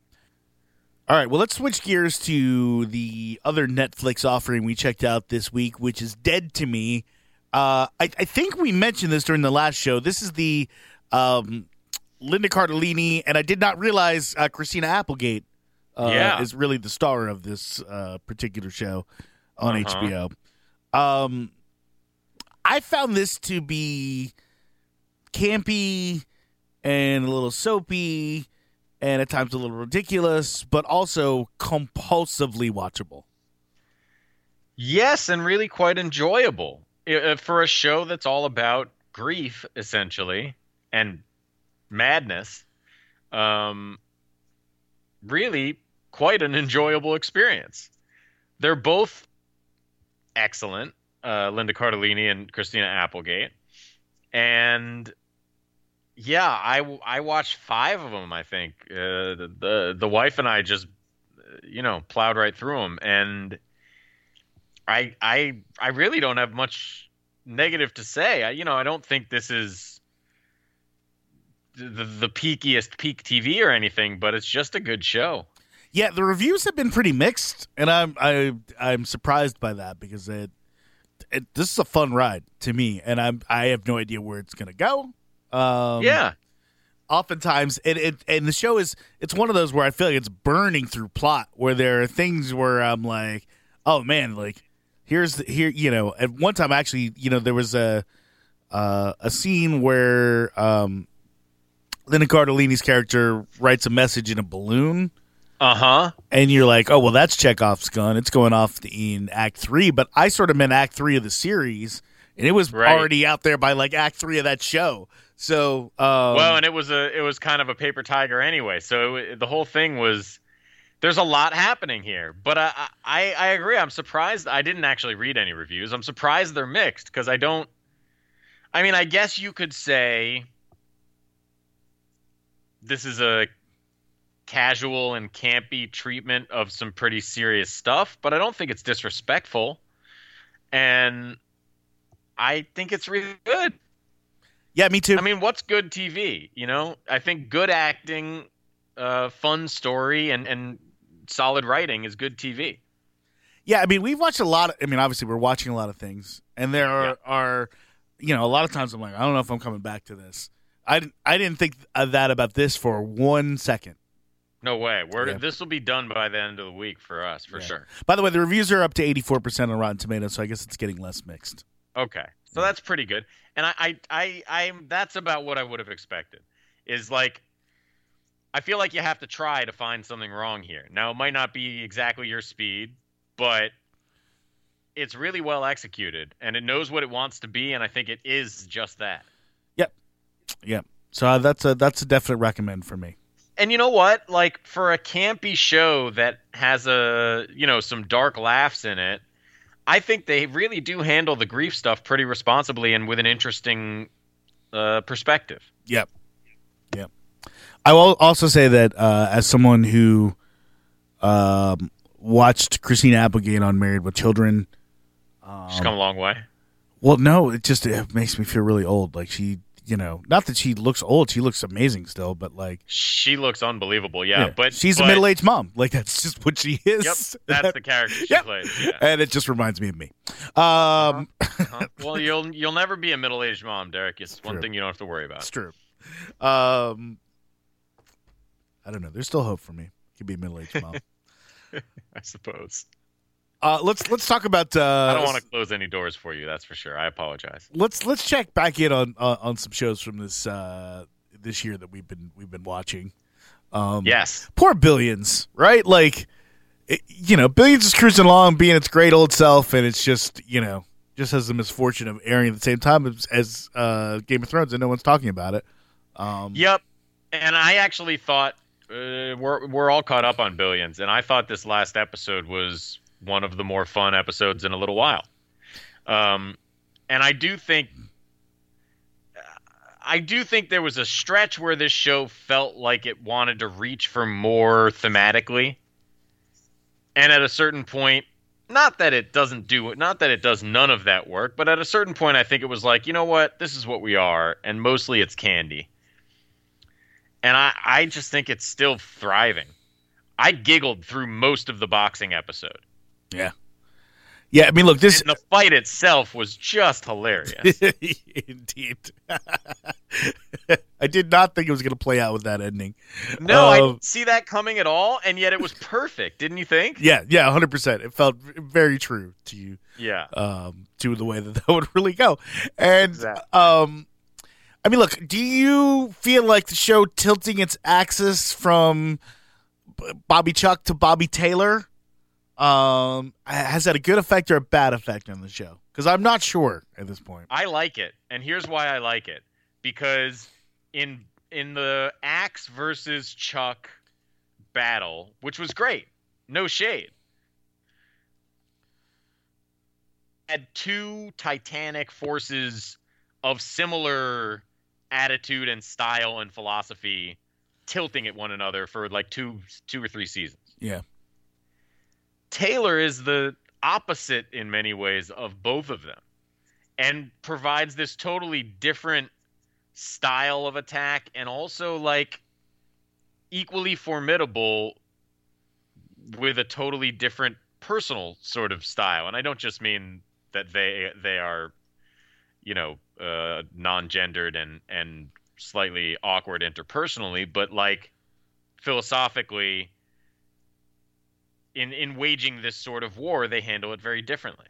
All right, well, let's switch gears to the other Netflix offering we checked out this week, which is Dead to Me. Uh, I, I think we mentioned this during the last show. This is the um, Linda Cardellini, and I did not realize uh, Christina Applegate uh, Yeah. is really the star of this uh, particular show on Uh-huh. H B O. Um, I found this to be campy and a little soapy and at times a little ridiculous, but also compulsively watchable. Yes, and really quite enjoyable uh, for a show that's all about grief, essentially, and madness. Um, really, quite an enjoyable experience. They're both excellent, uh, Linda Cardellini and Christina Applegate, and yeah, I I watched five of them. I think uh, the, the the wife and I just you know plowed right through them, and I I I really don't have much negative to say. I, you know, I don't think this is the the peakiest peak T V or anything, but it's just a good show. Yeah, the reviews have been pretty mixed, and I'm I I'm surprised by that because it, it this is a fun ride to me, and I'm I have no idea where it's gonna go. Um, Yeah. Oftentimes, it, it and the show is it's one of those where I feel like it's burning through plot, where there are things where I'm like, oh man, like here's the, here you know. At one time, actually, you know, there was a uh, a scene where um, Linda Cardellini's character writes a message in a balloon. Uh huh. And you're like, oh, well, that's Chekhov's gun. It's going off in Act three. But I sort of meant Act three of the series, and it was Right. already out there by like Act three of that show. So, um, Well, and it was a it was kind of a paper tiger anyway. So it, the whole thing was there's a lot happening here. But I, I I agree. I'm surprised. I didn't actually read any reviews. I'm surprised they're mixed because I don't. I mean, I guess you could say this is a casual and campy treatment of some pretty serious stuff, but I don't think it's disrespectful. And I think it's really good. Yeah, me too. I mean, what's good T V? You know, I think good acting, uh, fun story, and, and solid writing is good T V. Yeah, I mean, we've watched a lot of, I mean, obviously we're watching a lot of things, and there are, Yeah. are you know, a lot of times I'm like, I don't know if I'm coming back to this. I didn't, I didn't think of that about this for one second. No way. We're, Yeah. This will be done by the end of the week for us, for Yeah. sure. By the way, the reviews are up to eighty-four percent on Rotten Tomatoes, so I guess it's getting less mixed. Okay, so that's pretty good. And I, I, I, I'm. That's about what I would have expected. Is like, I feel like you have to try to find something wrong here. Now, it might not be exactly your speed, but it's really well executed, and it knows what it wants to be, and I think it is just that. Yep. Yep. So uh, that's a that's a definite recommend for me. And you know what? Like, for a campy show that has a, you know, some dark laughs in it, I think they really do handle the grief stuff pretty responsibly and with an interesting uh, perspective. Yep. Yep. I will also say that uh, as someone who um, watched Christina Applegate on Married with Children. Um, She's come a long way. Well, no, it just it makes me feel really old. Like she, you know, not that she looks old. She looks amazing still, but like. She looks unbelievable, yeah. yeah, but she's but, a middle-aged mom. Like that's just what she is. Yep, that's the character she Yep. plays. Yeah. And it just reminds me of me. Um, Uh-huh. Well, you'll you'll never be a middle-aged mom, Derek. It's one True. thing you don't have to worry about. It's true. Um, I don't know. There's still hope for me. Could be a middle-aged mom. I suppose. Uh, let's let's talk about. Uh, I don't want to close any doors for you. That's for sure. I apologize. Let's let's check back in on uh, on some shows from this uh, this year that we've been we've been watching. Um, Yes. Poor Billions, right? Like, it, you know, Billions is cruising along, being its great old self, and it's just you know just has the misfortune of airing at the same time as, as uh, Game of Thrones, and no one's talking about it. Um, Yep. And I actually thought uh, we're we're all caught up on Billions, and I thought this last episode was one of the more fun episodes in a little while. Um, and I do think, I do think there was a stretch where this show felt like it wanted to reach for more thematically. And at a certain point, not that it doesn't do it, not that it does none of that work, but at a certain point, I think it was like, you know what, this is what we are, and mostly it's candy. And I, I just think it's still thriving. I giggled through most of the boxing episode. yeah, yeah. I mean, look, this And the fight itself was just hilarious. indeed. I did not think it was going to play out with that ending. No, I Um, didn't see that coming at all, and yet it was perfect, didn't you think? Yeah, yeah, one hundred percent. It felt very true to you. Yeah. Um, to the way that that would really go. And, Exactly. um, I mean, look, do you feel like the show tilting its axis from B- Bobby Chuck to Bobby Taylor? Um, has that a good effect or a bad effect on the show? Because I'm not sure at this point. I like it, and here's why I like it. Because in in the Axe versus Chuck battle, which was great, no shade, had two titanic forces of similar attitude and style and philosophy tilting at one another for like two two or three seasons. Yeah. Taylor is the opposite in many ways of both of them and provides this totally different style of attack and also like equally formidable with a totally different personal sort of style. And I don't just mean that they they are, you know, uh, non-gendered and and slightly awkward interpersonally, but like philosophically in in waging this sort of war, they handle it very differently.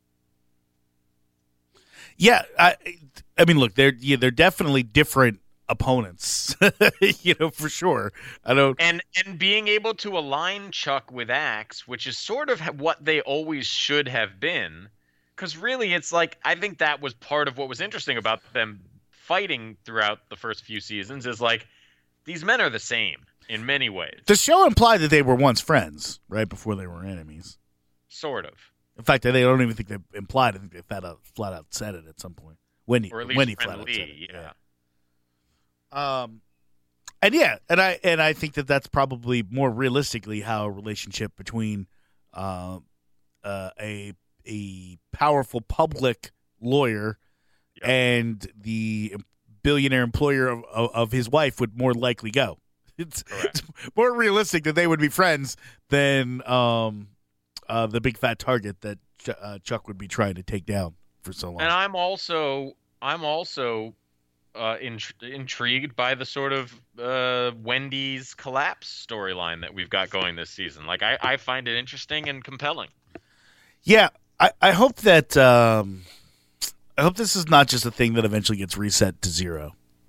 Yeah, I, I mean, look, they're yeah, they're definitely different opponents, you know, for sure. I don't. And and being able to align Chuck with Axe, which is sort of what they always should have been, because really, it's like I think that was part of what was interesting about them fighting throughout the first few seasons. Is like These men are the same in many ways. The show implied that they were once friends, right before they were enemies. Sort of. In fact, they don't even think they implied. I think they flat out, flat out said it at some point. Wendy, Or at least Wendy flat out friendly, said it. yeah. yeah. Um, and yeah, and I and I think that that's probably more realistically how a relationship between uh, uh, a a powerful public lawyer Yep. and the billionaire employer of, of, of his wife would more likely go. It's, it's more realistic that they would be friends than um, uh, the big fat target that Ch- uh, Chuck would be trying to take down for so long. And I'm also I'm also uh, int- intrigued by the sort of uh, Wendy's collapse storyline that we've got going this season. Like I, I find it interesting and compelling. Yeah, I, I hope that um, I hope this is not just a thing that eventually gets reset to zero.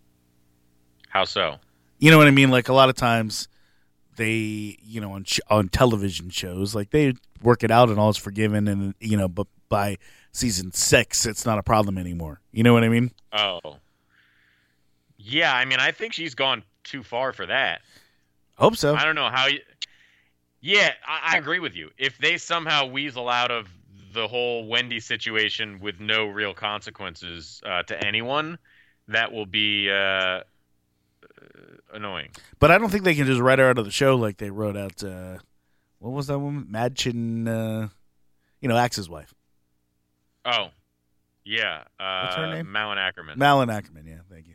How so? You know what I mean? Like a lot of times, they you know on sh- on television shows, like they work it out and all is forgiven, and you know, but by season six, it's not a problem anymore. You know what I mean? Oh, yeah. I mean, I think she's gone too far for that. Hope so. I don't know how you. Yeah, I, I agree with you. If they somehow weasel out of the whole Wendy situation with no real consequences uh, to anyone, that will be uh, uh, annoying. But I don't think they can just write her out of the show like they wrote out. Uh, what was that woman? Madchen, uh, you know, Axe's wife. Oh, yeah. Uh, What's her name? Malin Ackerman. Malin Ackerman. Yeah, thank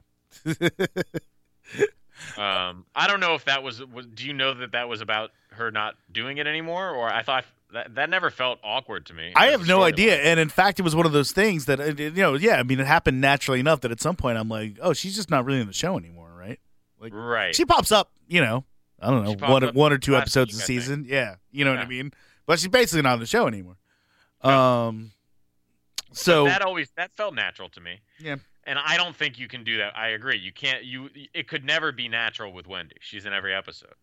you. um, I don't know if that was, was. Do you know that that was about her not doing it anymore, or I thought that that never felt awkward to me. I as have a no idea, storyline. and in fact, it was one of those things that uh, you know, yeah. I mean, it happened naturally enough that at some point I'm like, oh, she's just not really in the show anymore, right? Like, Right. she pops up, you know, I don't She know, popped one up one or two last episodes week, a I think. season, yeah, you know what I Yeah. mean. But she's basically not on the show anymore. Yeah. Um, so that always that felt natural to me. yeah, And I don't think you can do that. I agree. You can't. You. It could never be natural with Wendy. She's in every episode.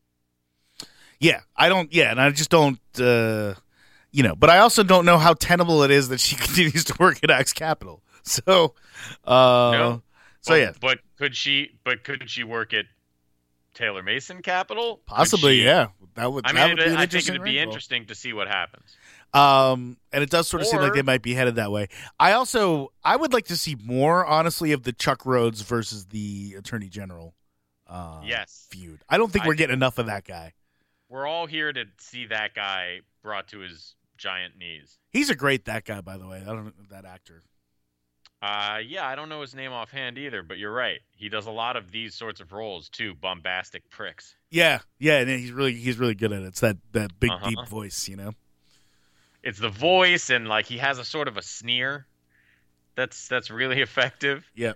yeah, I don't, yeah, and I just don't, uh, you know, but I also don't know how tenable it is that she continues to work at Axe Capital. So, uh, No. so But- yeah, But could she? But could she work at Taylor Mason Capital? Could possibly, she- yeah, that would. I that mean, would it, be an I think interesting it would be wrinkle. interesting to see what happens. Um, and it does sort of seem like Or- they might be headed that way. I also, I would like to see more, honestly, of the Chuck Rhodes versus the Attorney General uh, Yes. feud. I don't think I we're think- getting enough of that guy. We're all here to see that guy brought to his giant knees. He's a great that guy, by the way. I don't know that actor. Uh, yeah, I don't know his name offhand either, but you're right. He does a lot of these sorts of roles too, bombastic pricks. Yeah, yeah, and he's really, he's really good at it. It's that that big Uh-huh. deep voice, you know. It's the voice, and like he has a sort of a sneer that's that's really effective. Yeah.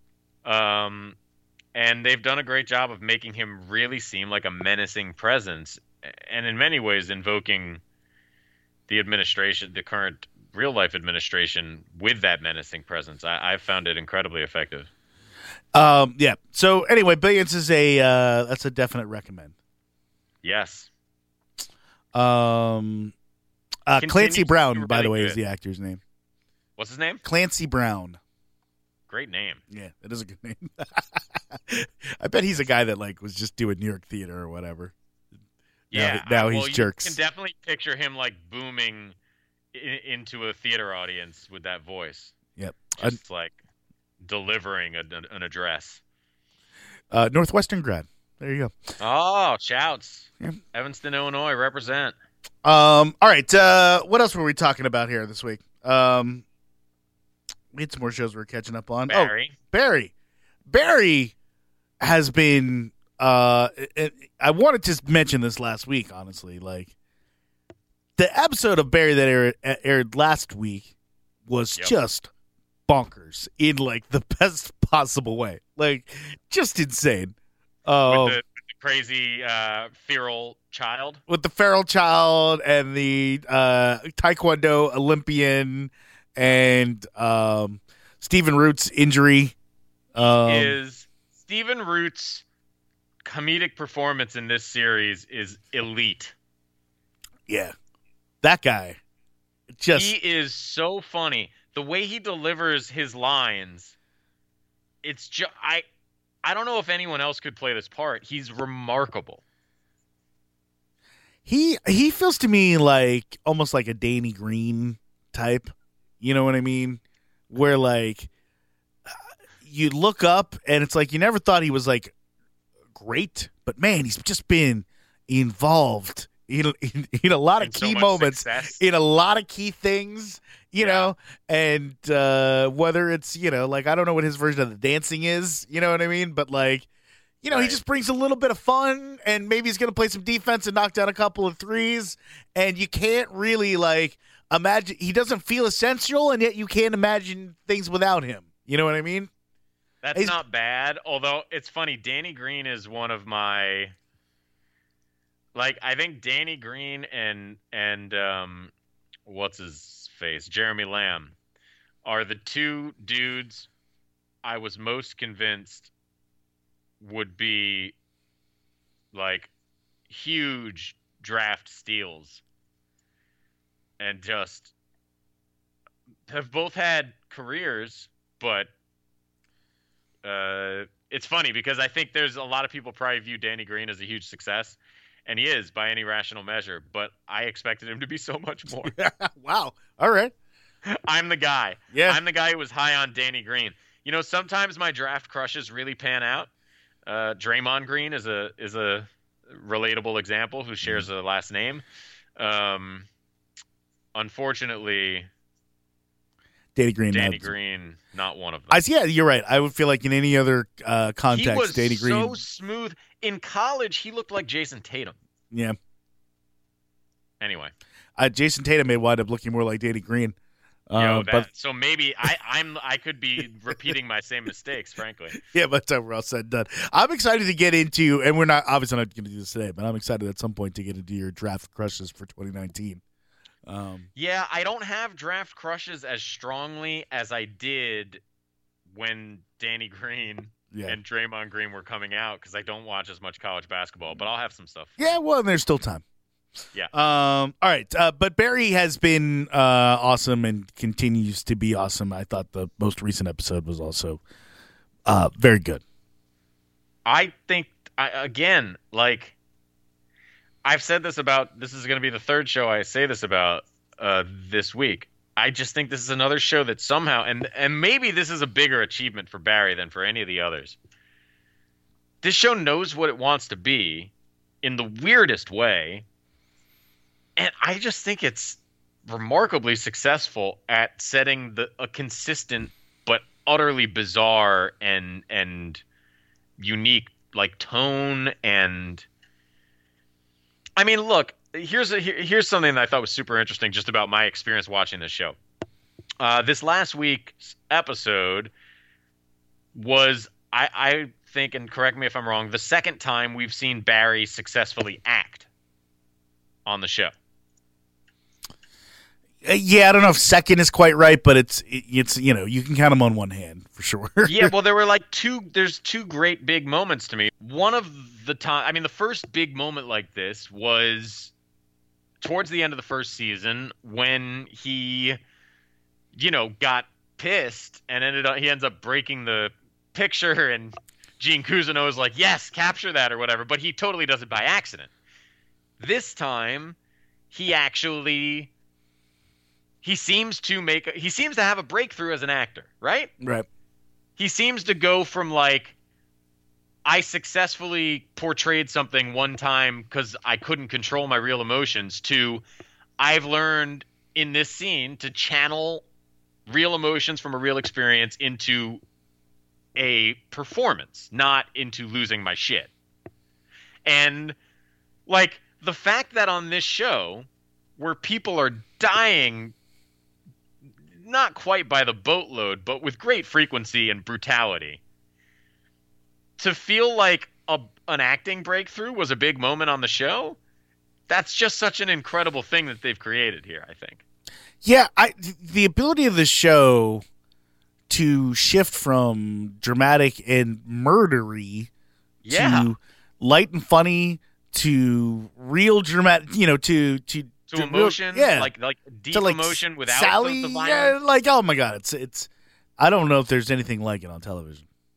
Um, and they've done a great job of making him really seem like a menacing presence, and in many ways invoking the administration, the current real life administration, with that menacing presence. I, I've found it incredibly effective. Um, yeah. So anyway, Billions is a uh, that's a definite recommend. Yes. Um, uh, Continues Clancy to be Brown, by the really way, is good. the actor's name. What's his name? Clancy Brown. Great name. Yeah, it is a good name. I bet he's a guy that like was just doing New York theater or whatever. Yeah. now I- he's well, jerks. You can definitely picture him like booming I- into a theater audience with that voice, Yep. just like delivering a, an address. Uh, Northwestern grad. There you Oh, shouts! Yeah. Evanston, Illinois, represent. go. Um, all right. Uh, what else were we talking about here this week? Um, we had some more shows we were catching up on. Barry. Oh, Barry. Barry has been. Uh, it, I wanted to mention this last week. Honestly, like the episode of Barry that aired, aired last week was Yep. just bonkers in like the best possible way. Like just insane. Oh, With the, with the crazy uh, feral child. with the feral child and the uh, Taekwondo Olympian and um, Stephen Root's injury. Um, is Stephen Root's comedic performance in this series is elite. yeah, that guy. Just He is so funny. The way he delivers his lines, it's just I I don't know if anyone else could play this part. He's remarkable. He he feels to me like almost like a Danny Green type. You know what I mean? Where like you look up and it's like you never thought he was like great, but man, he's just been involved in in, in a lot of And so key much moments, success. in a lot of key things. You Yeah. know, and uh, whether it's, you know, like, I don't know what his version of the dancing is, you know what I mean? But, like, you know, he Right. just brings a little bit of fun, and maybe he's going to play some defense and knock down a couple of threes, and you can't really, like, imagine – he doesn't feel essential, and yet you can't imagine things without him. You know what I mean? That's He's- not bad. Although it's funny, Danny Green is one of my like I think Danny Green and and um what's his face? Jeremy Lamb are the two dudes I was most convinced would be like huge draft steals and just have both had careers, but uh, it's funny because I think there's a lot of people probably view Danny Green as a huge success, and he is by any rational measure, but I expected him to be so much more. Wow. All right. I'm the guy. Yeah. I'm the guy who was high on Danny Green. You know, sometimes my draft crushes really pan out. Uh, Draymond Green is a is a relatable example who shares a last name. Um, unfortunately, Danny Green. Danny had- Green, not one of them. I yeah, you're right. I would feel like in any other uh, context, he was Danny Green. so smooth. In college, he looked like Jason Tatum. Yeah. Anyway, Uh, Jason Tatum may wind up looking more like Danny Green. Uh, yo, that, but so maybe I, I'm I could be repeating my same mistakes, frankly. yeah, by the time we're all said and done, I'm excited to get into, and we're not obviously not going to do this today, but I'm excited at some point to get into your draft crushes for twenty nineteen. Um, Yeah, I don't have draft crushes as strongly as I did when Danny Green yeah, and Draymond Green were coming out because I don't watch as much college basketball, but I'll have some stuff. yeah. Well, there's still time. Yeah. Um. All right. Uh, but Barry has been uh, awesome and continues to be awesome. I thought the most recent episode was also uh, very good. I think I, again, like I've said this about. This is going to be the third show I say this about uh, this week. I just think this is another show that somehow, and and maybe this is a bigger achievement for Barry than for any of the others. This show knows what it wants to be in the weirdest way, and I just think it's remarkably successful at setting the a consistent but utterly bizarre and and unique like tone. And I mean, look, here's a, here, here's something that I thought was super interesting just about my experience watching this show. Uh, this last week's episode was, I, I think, and correct me if I'm wrong, the second time we've seen Barry successfully act on the show. Uh, yeah, I don't know if second is quite right, but it's it's you know you can count them on one hand for sure. Yeah, well, there were like two. There's two great big moments to me. One of the time, I mean, the first big moment like this was towards the end of the first season when he, you know, got pissed and ended up he ends up breaking the picture, and Gene Cousineau is like, "Yes, capture that" or whatever, but he totally does it by accident. This time, he actually. He seems to make he seems to have a breakthrough as an actor, right? Right. He seems to go from like I successfully portrayed something one time because I couldn't control my real emotions to I've learned in this scene to channel real emotions from a real experience into a performance, not into losing my shit. And like the fact that on this show where people are dying not quite by the boatload, but with great frequency and brutality, to feel like a, an acting breakthrough was a big moment on the show, that's just such an incredible thing that they've created here, I think. Yeah, I the ability of the show to shift from dramatic and murdery Yeah. to light and funny to real dramatic, you know, to to To real- emotion, yeah, like like deep to like emotion without Sally, the, the yeah, violence. like oh my god, it's it's. I don't know if there's anything like it on television.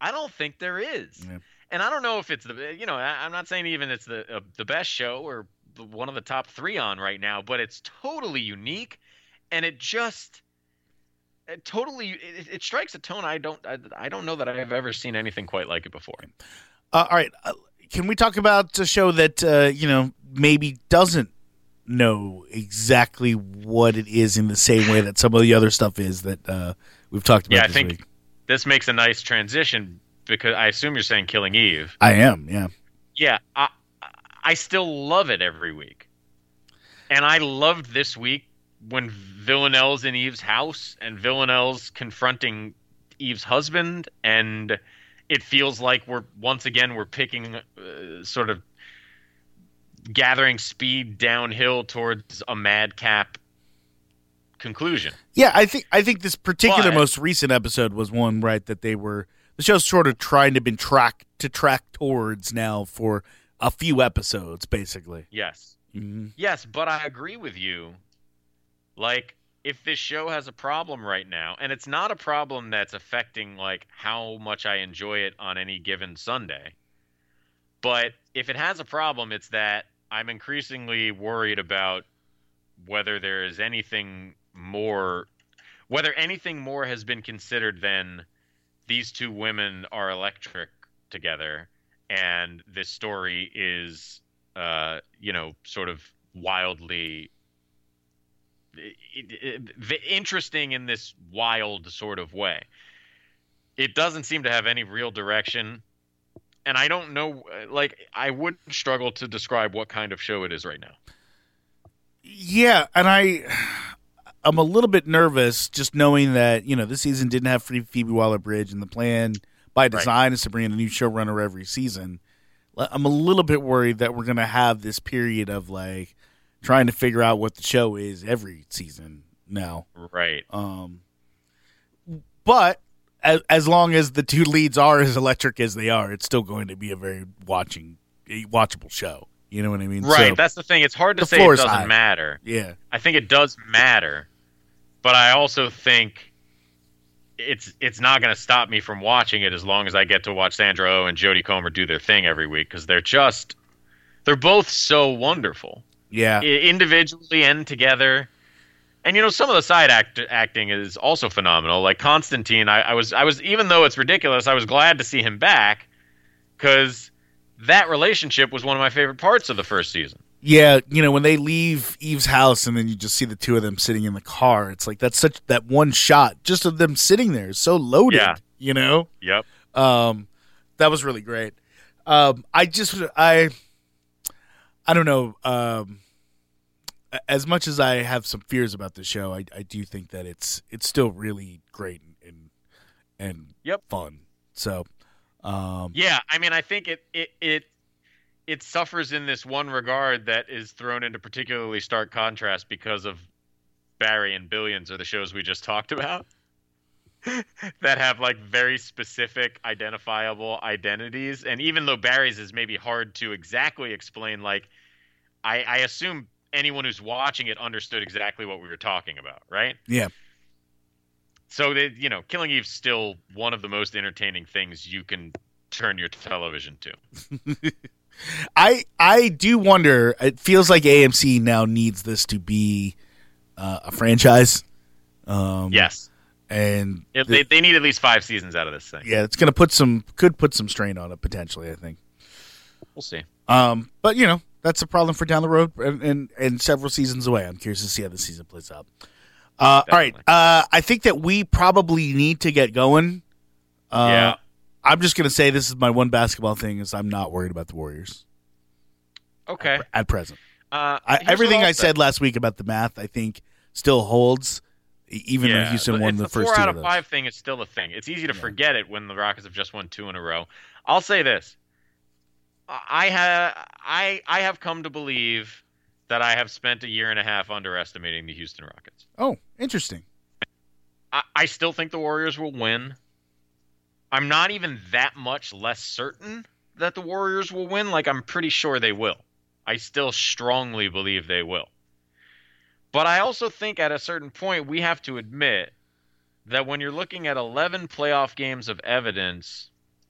I don't think there is. Yeah. And I don't know if it's the, you know, I, I'm not saying even it's the uh, the best show or the, one of the top three on right now, but it's totally unique, and it just it totally it, it strikes a tone I don't I, I don't know that I've ever seen anything quite like it before. Uh, all right, uh, can we talk about a show that uh, you know maybe doesn't know exactly what it is in the same way that some of the other stuff is that uh, we've talked about Yeah, I this think week? this makes a nice transition because I assume you're saying Killing Eve. I am, yeah. Yeah, I I still love it every week, and I loved this week when Villanelle's in Eve's house and Villanelle's confronting Eve's husband, and it feels like we're once again we're picking uh, sort of gathering speed downhill towards a madcap conclusion. Yeah, I think I think this particular But- most recent episode was one right that they were the show's sort of trying to been track to track towards now for a few episodes, basically. Yes. Mm-hmm. Yes, but I agree with you. Like, if this show has a problem right now, and it's not a problem that's affecting, like, how much I enjoy it on any given Sunday, but if it has a problem, it's that I'm increasingly worried about whether there is anything more, whether anything more has been considered than these two women are electric together, and this story is, uh, you know, sort of wildly it, it, it, interesting in this wild sort of way. It doesn't seem to have any real direction, and I don't know, like, I would struggle to describe what kind of show it is right now. Yeah, and I, I'm a little bit nervous just knowing that, you know, this season didn't have Phoebe Waller-Bridge, and the plan by design Right. is to bring in a new showrunner every season. I'm a little bit worried that we're going to have this period of, like, trying to figure out what the show is every season now. Right. Um, but as, as long as the two leads are as electric as they are, it's still going to be a very watching, a watchable show. You know what I mean? Right. So, That's the thing. It's hard to the say floor it is doesn't high. matter. yeah. I think it does matter, but I also think it's it's not going to stop me from watching it as long as I get to watch Sandra Oh and Jodie Comer do their thing every week, because they're just they're both so wonderful, Yeah. I- individually and together. And you know, some of the side act acting is also phenomenal. Like Constantine, I, I was I was even though it's ridiculous, I was glad to see him back because that relationship was one of my favorite parts of the first season. Yeah, you know, when they leave Eve's house and then you just see the two of them sitting in the car, it's like that's such that one shot just of them sitting there is so loaded, Yeah. you know? Yep. Um that was really great. Um I just I I don't know, um as much as I have some fears about the show, I, I do think that it's it's still really great and and Yep. fun. So um Yeah, I mean, I think it it it it suffers in this one regard that is thrown into particularly stark contrast because of Barry and Billions, or the shows we just talked about, that have like very specific identifiable identities. And even though Barry's is maybe hard to exactly explain, like I, I assume anyone who's watching it understood exactly what we were talking about, right? yeah. So they, you know, Killing Eve's still one of the most entertaining things you can turn your television to. I I do wonder. It feels like A M C now needs this to be uh, a franchise. Um, Yes. and It, the- they, they need at least five seasons out of this thing. yeah, it's going to put some could put some strain on it potentially. I think. We'll see. Um, but you know that's a problem for down the road and, and and several seasons away. I'm curious to see how the season plays out. Uh, all right, Definitely. uh, I think that we probably need to get going. Uh, Yeah. I'm just going to say this is my one basketball thing is I'm not worried about the Warriors Okay. at present. Uh, I, here's everything what I'll I say. said last week about the math, I think, still holds, e- even Yeah, though Houston but won it's the the first four two out of of those. five thing is still a thing. It's easy to forget it when the Rockets have just won two in a row. I'll say this: I have I I have come to believe that I have spent a year and a half underestimating the Houston Rockets. Oh, interesting. I, I still think the Warriors will win. I'm not even that much less certain that the Warriors will win. Like, I'm pretty sure they will. I still strongly believe they will. But I also think at a certain point we have to admit that when you're looking at eleven playoff games of evidence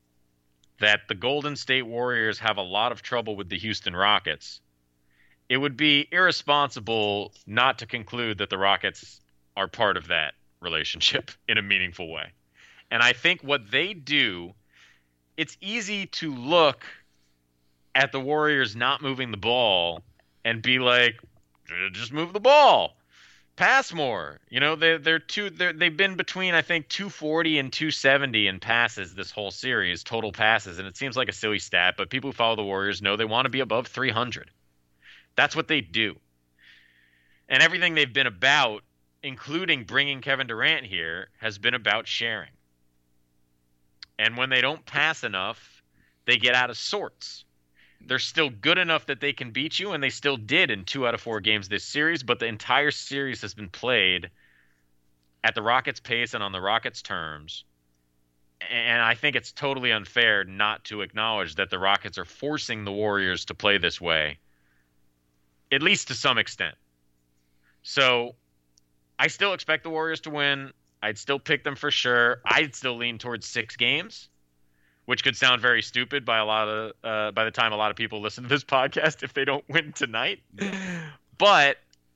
that the Golden State Warriors have a lot of trouble with the Houston Rockets, it would be irresponsible not to conclude that the Rockets are part of that relationship in a meaningful way. And I think what they do, it's easy to look at the Warriors not moving the ball and be like, just move the ball. Pass more. You know, they they're two they're, they've been between I think two forty and two seventy in passes this whole series, total passes, and it seems like a silly stat, but people who follow the Warriors know they want to be above three hundred. That's what they do. And everything they've been about, including bringing Kevin Durant here, has been about sharing. And when they don't pass enough, they get out of sorts. They're still good enough that they can beat you, and they still did in two out of four games this series, but the entire series has been played at the Rockets' pace and on the Rockets' terms. And I think it's totally unfair not to acknowledge that the Rockets are forcing the Warriors to play this way, at least to some extent. So I still expect the Warriors to win. I'd still pick them for sure. I'd still lean towards six games, which could sound very stupid by a lot of uh, by the time a lot of people listen to this podcast if they don't win tonight. But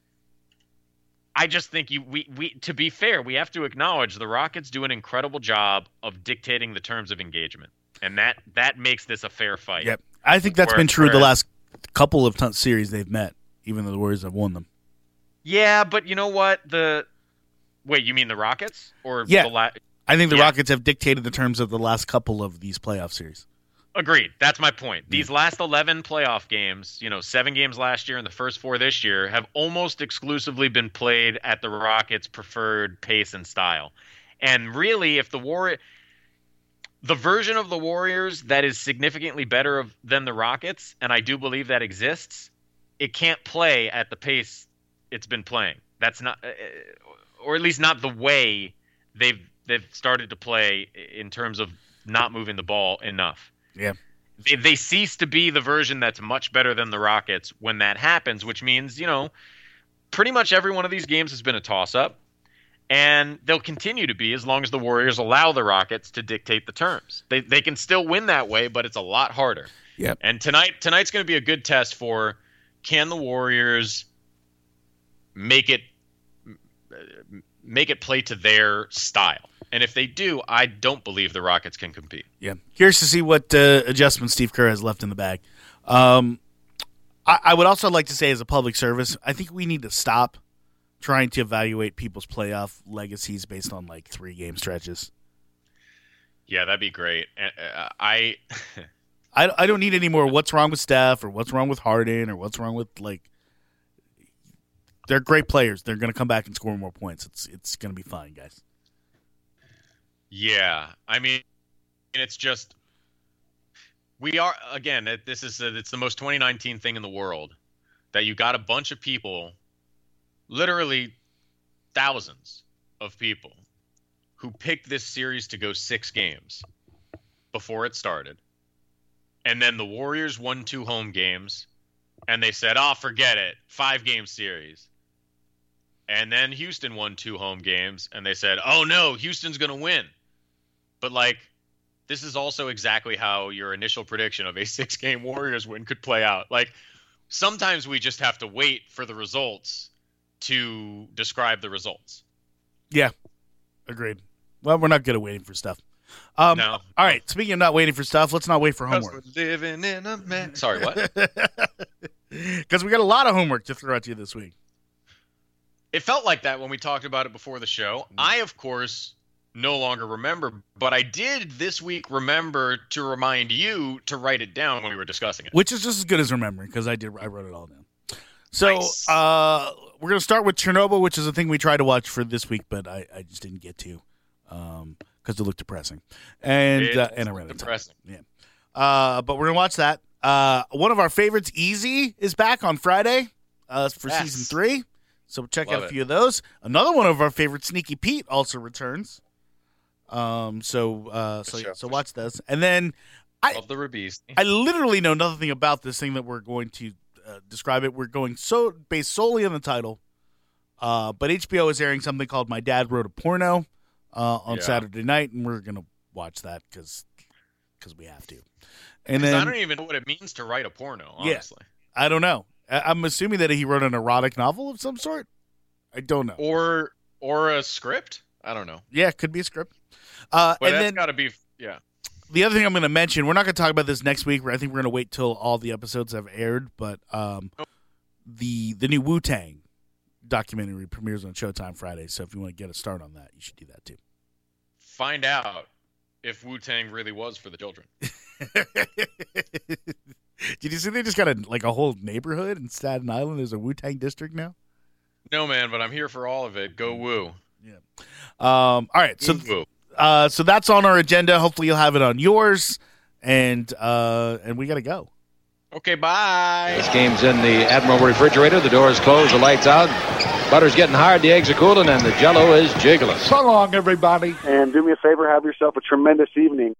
I just think you we, we to be fair, we have to acknowledge the Rockets do an incredible job of dictating the terms of engagement, and that that makes this a fair fight. Yep, I think that's Where- been true the whereas- last couple of t- series they've met, even though the Warriors have won them. Yeah, but you know what? The wait, you mean the Rockets or Yeah. the la- I think the Yeah. Rockets have dictated the terms of the last couple of these playoff series. Agreed. That's my point. These last eleven playoff games, you know, seven games last year and the first four this year, have almost exclusively been played at the Rockets' preferred pace and style. And really, if the War, the version of the Warriors that is significantly better of, than the Rockets, and I do believe that exists, it can't play at the pace it's been playing. That's not, or at least not the way they've they've started to play in terms of not moving the ball enough. Yeah. They, they cease to be the version that's much better than the Rockets when that happens, which means, you know, pretty much every one of these games has been a toss-up, and they'll continue to be as long as the Warriors allow the Rockets to dictate the terms. They they can still win that way, but it's a lot harder. Yep. And tonight tonight's going to be a good test for, can the Warriors make it make it play to their style? And if they do, I don't believe the Rockets can compete. Yeah. Curious to see what uh, adjustments Steve Kerr has left in the bag. Um, I, I would also like to say, as a public service, I think we need to stop trying to evaluate people's playoff legacies based on like three game stretches. Yeah, that'd be great. Uh, I, I, I don't need any more what's wrong with Steph or what's wrong with Harden or what's wrong with, like, they're great players. They're going to come back and score more points. It's it's going to be fine, guys. yeah, I mean, it's just we are again. it- This is a, it's the most twenty nineteen thing in the world that you got a bunch of people, literally thousands of people, who picked this series to go six games before it started, and then the Warriors won two home games, and they said, "Oh, forget it, five game series." And then Houston won two home games, and they said, "Oh no, Houston's going to win." But like, this is also exactly how your initial prediction of a six-game Warriors win could play out. Like, sometimes we just have to wait for the results to describe the results. Yeah, agreed. Well, we're not good at waiting for stuff. Um, No. All right, speaking of not waiting for stuff, let's not wait for homework. Living in a man. Sorry, what? Because we got a lot of homework to throw at you this week. It felt like that when we talked about it before the show. I, of course, no longer remember, but I did this week remember to remind you to write it down when we were discussing it. Which is just as good as remembering, because I did. I wrote it all down. So Nice. uh, we're going to start with Chernobyl, which is a thing we tried to watch for this week, but I, I just didn't get to because it looked depressing. And It uh, and I was ran out of time. depressing. Yeah. Uh, but we're going to watch that. Uh, one of our favorites, Easy, is back on Friday uh, for Yes. season three. So check Love out a it. few of those. Another one of our favorites, Sneaky Pete, also returns. Um. So uh. So sure, so for watch those, and then I Love the Rubies. I literally know nothing about this thing that we're going to uh, describe it. We're going so based solely on the title. Uh, but H B O is airing something called My Dad Wrote a Porno uh, on Yeah. Saturday night, and we're gonna watch that because because we have to. And 'Cause then I don't even know what it means to write a porno, honestly. Yeah, I don't know. I- I'm assuming that he wrote an erotic novel of some sort. I don't know. Or or a script. I don't know. Yeah, it could be a script. Uh, But and that's then got to be yeah. the other thing I'm going to mention, we're not going to talk about this next week. I think we're going to wait till all the episodes have aired. But um, the the new Wu-Tang documentary premieres on Showtime Friday. So if you want to get a start on that, you should do that too. Find out if Wu-Tang really was for the children. Did you see they just got a like a whole neighborhood in Staten Island? There's a Wu-Tang district now. No, man, but I'm here for all of it. Go Woo. Yeah. Um. All right. So, Woo. uh, so that's on our agenda. Hopefully, you'll have it on yours, and uh, and we gotta go. Okay, bye. This game's in the Admiral refrigerator. The door's closed, the lights out. Butter's getting hard, the eggs are cooling, and the Jell-O is jiggling. So long, everybody. And do me a favor, have yourself a tremendous evening.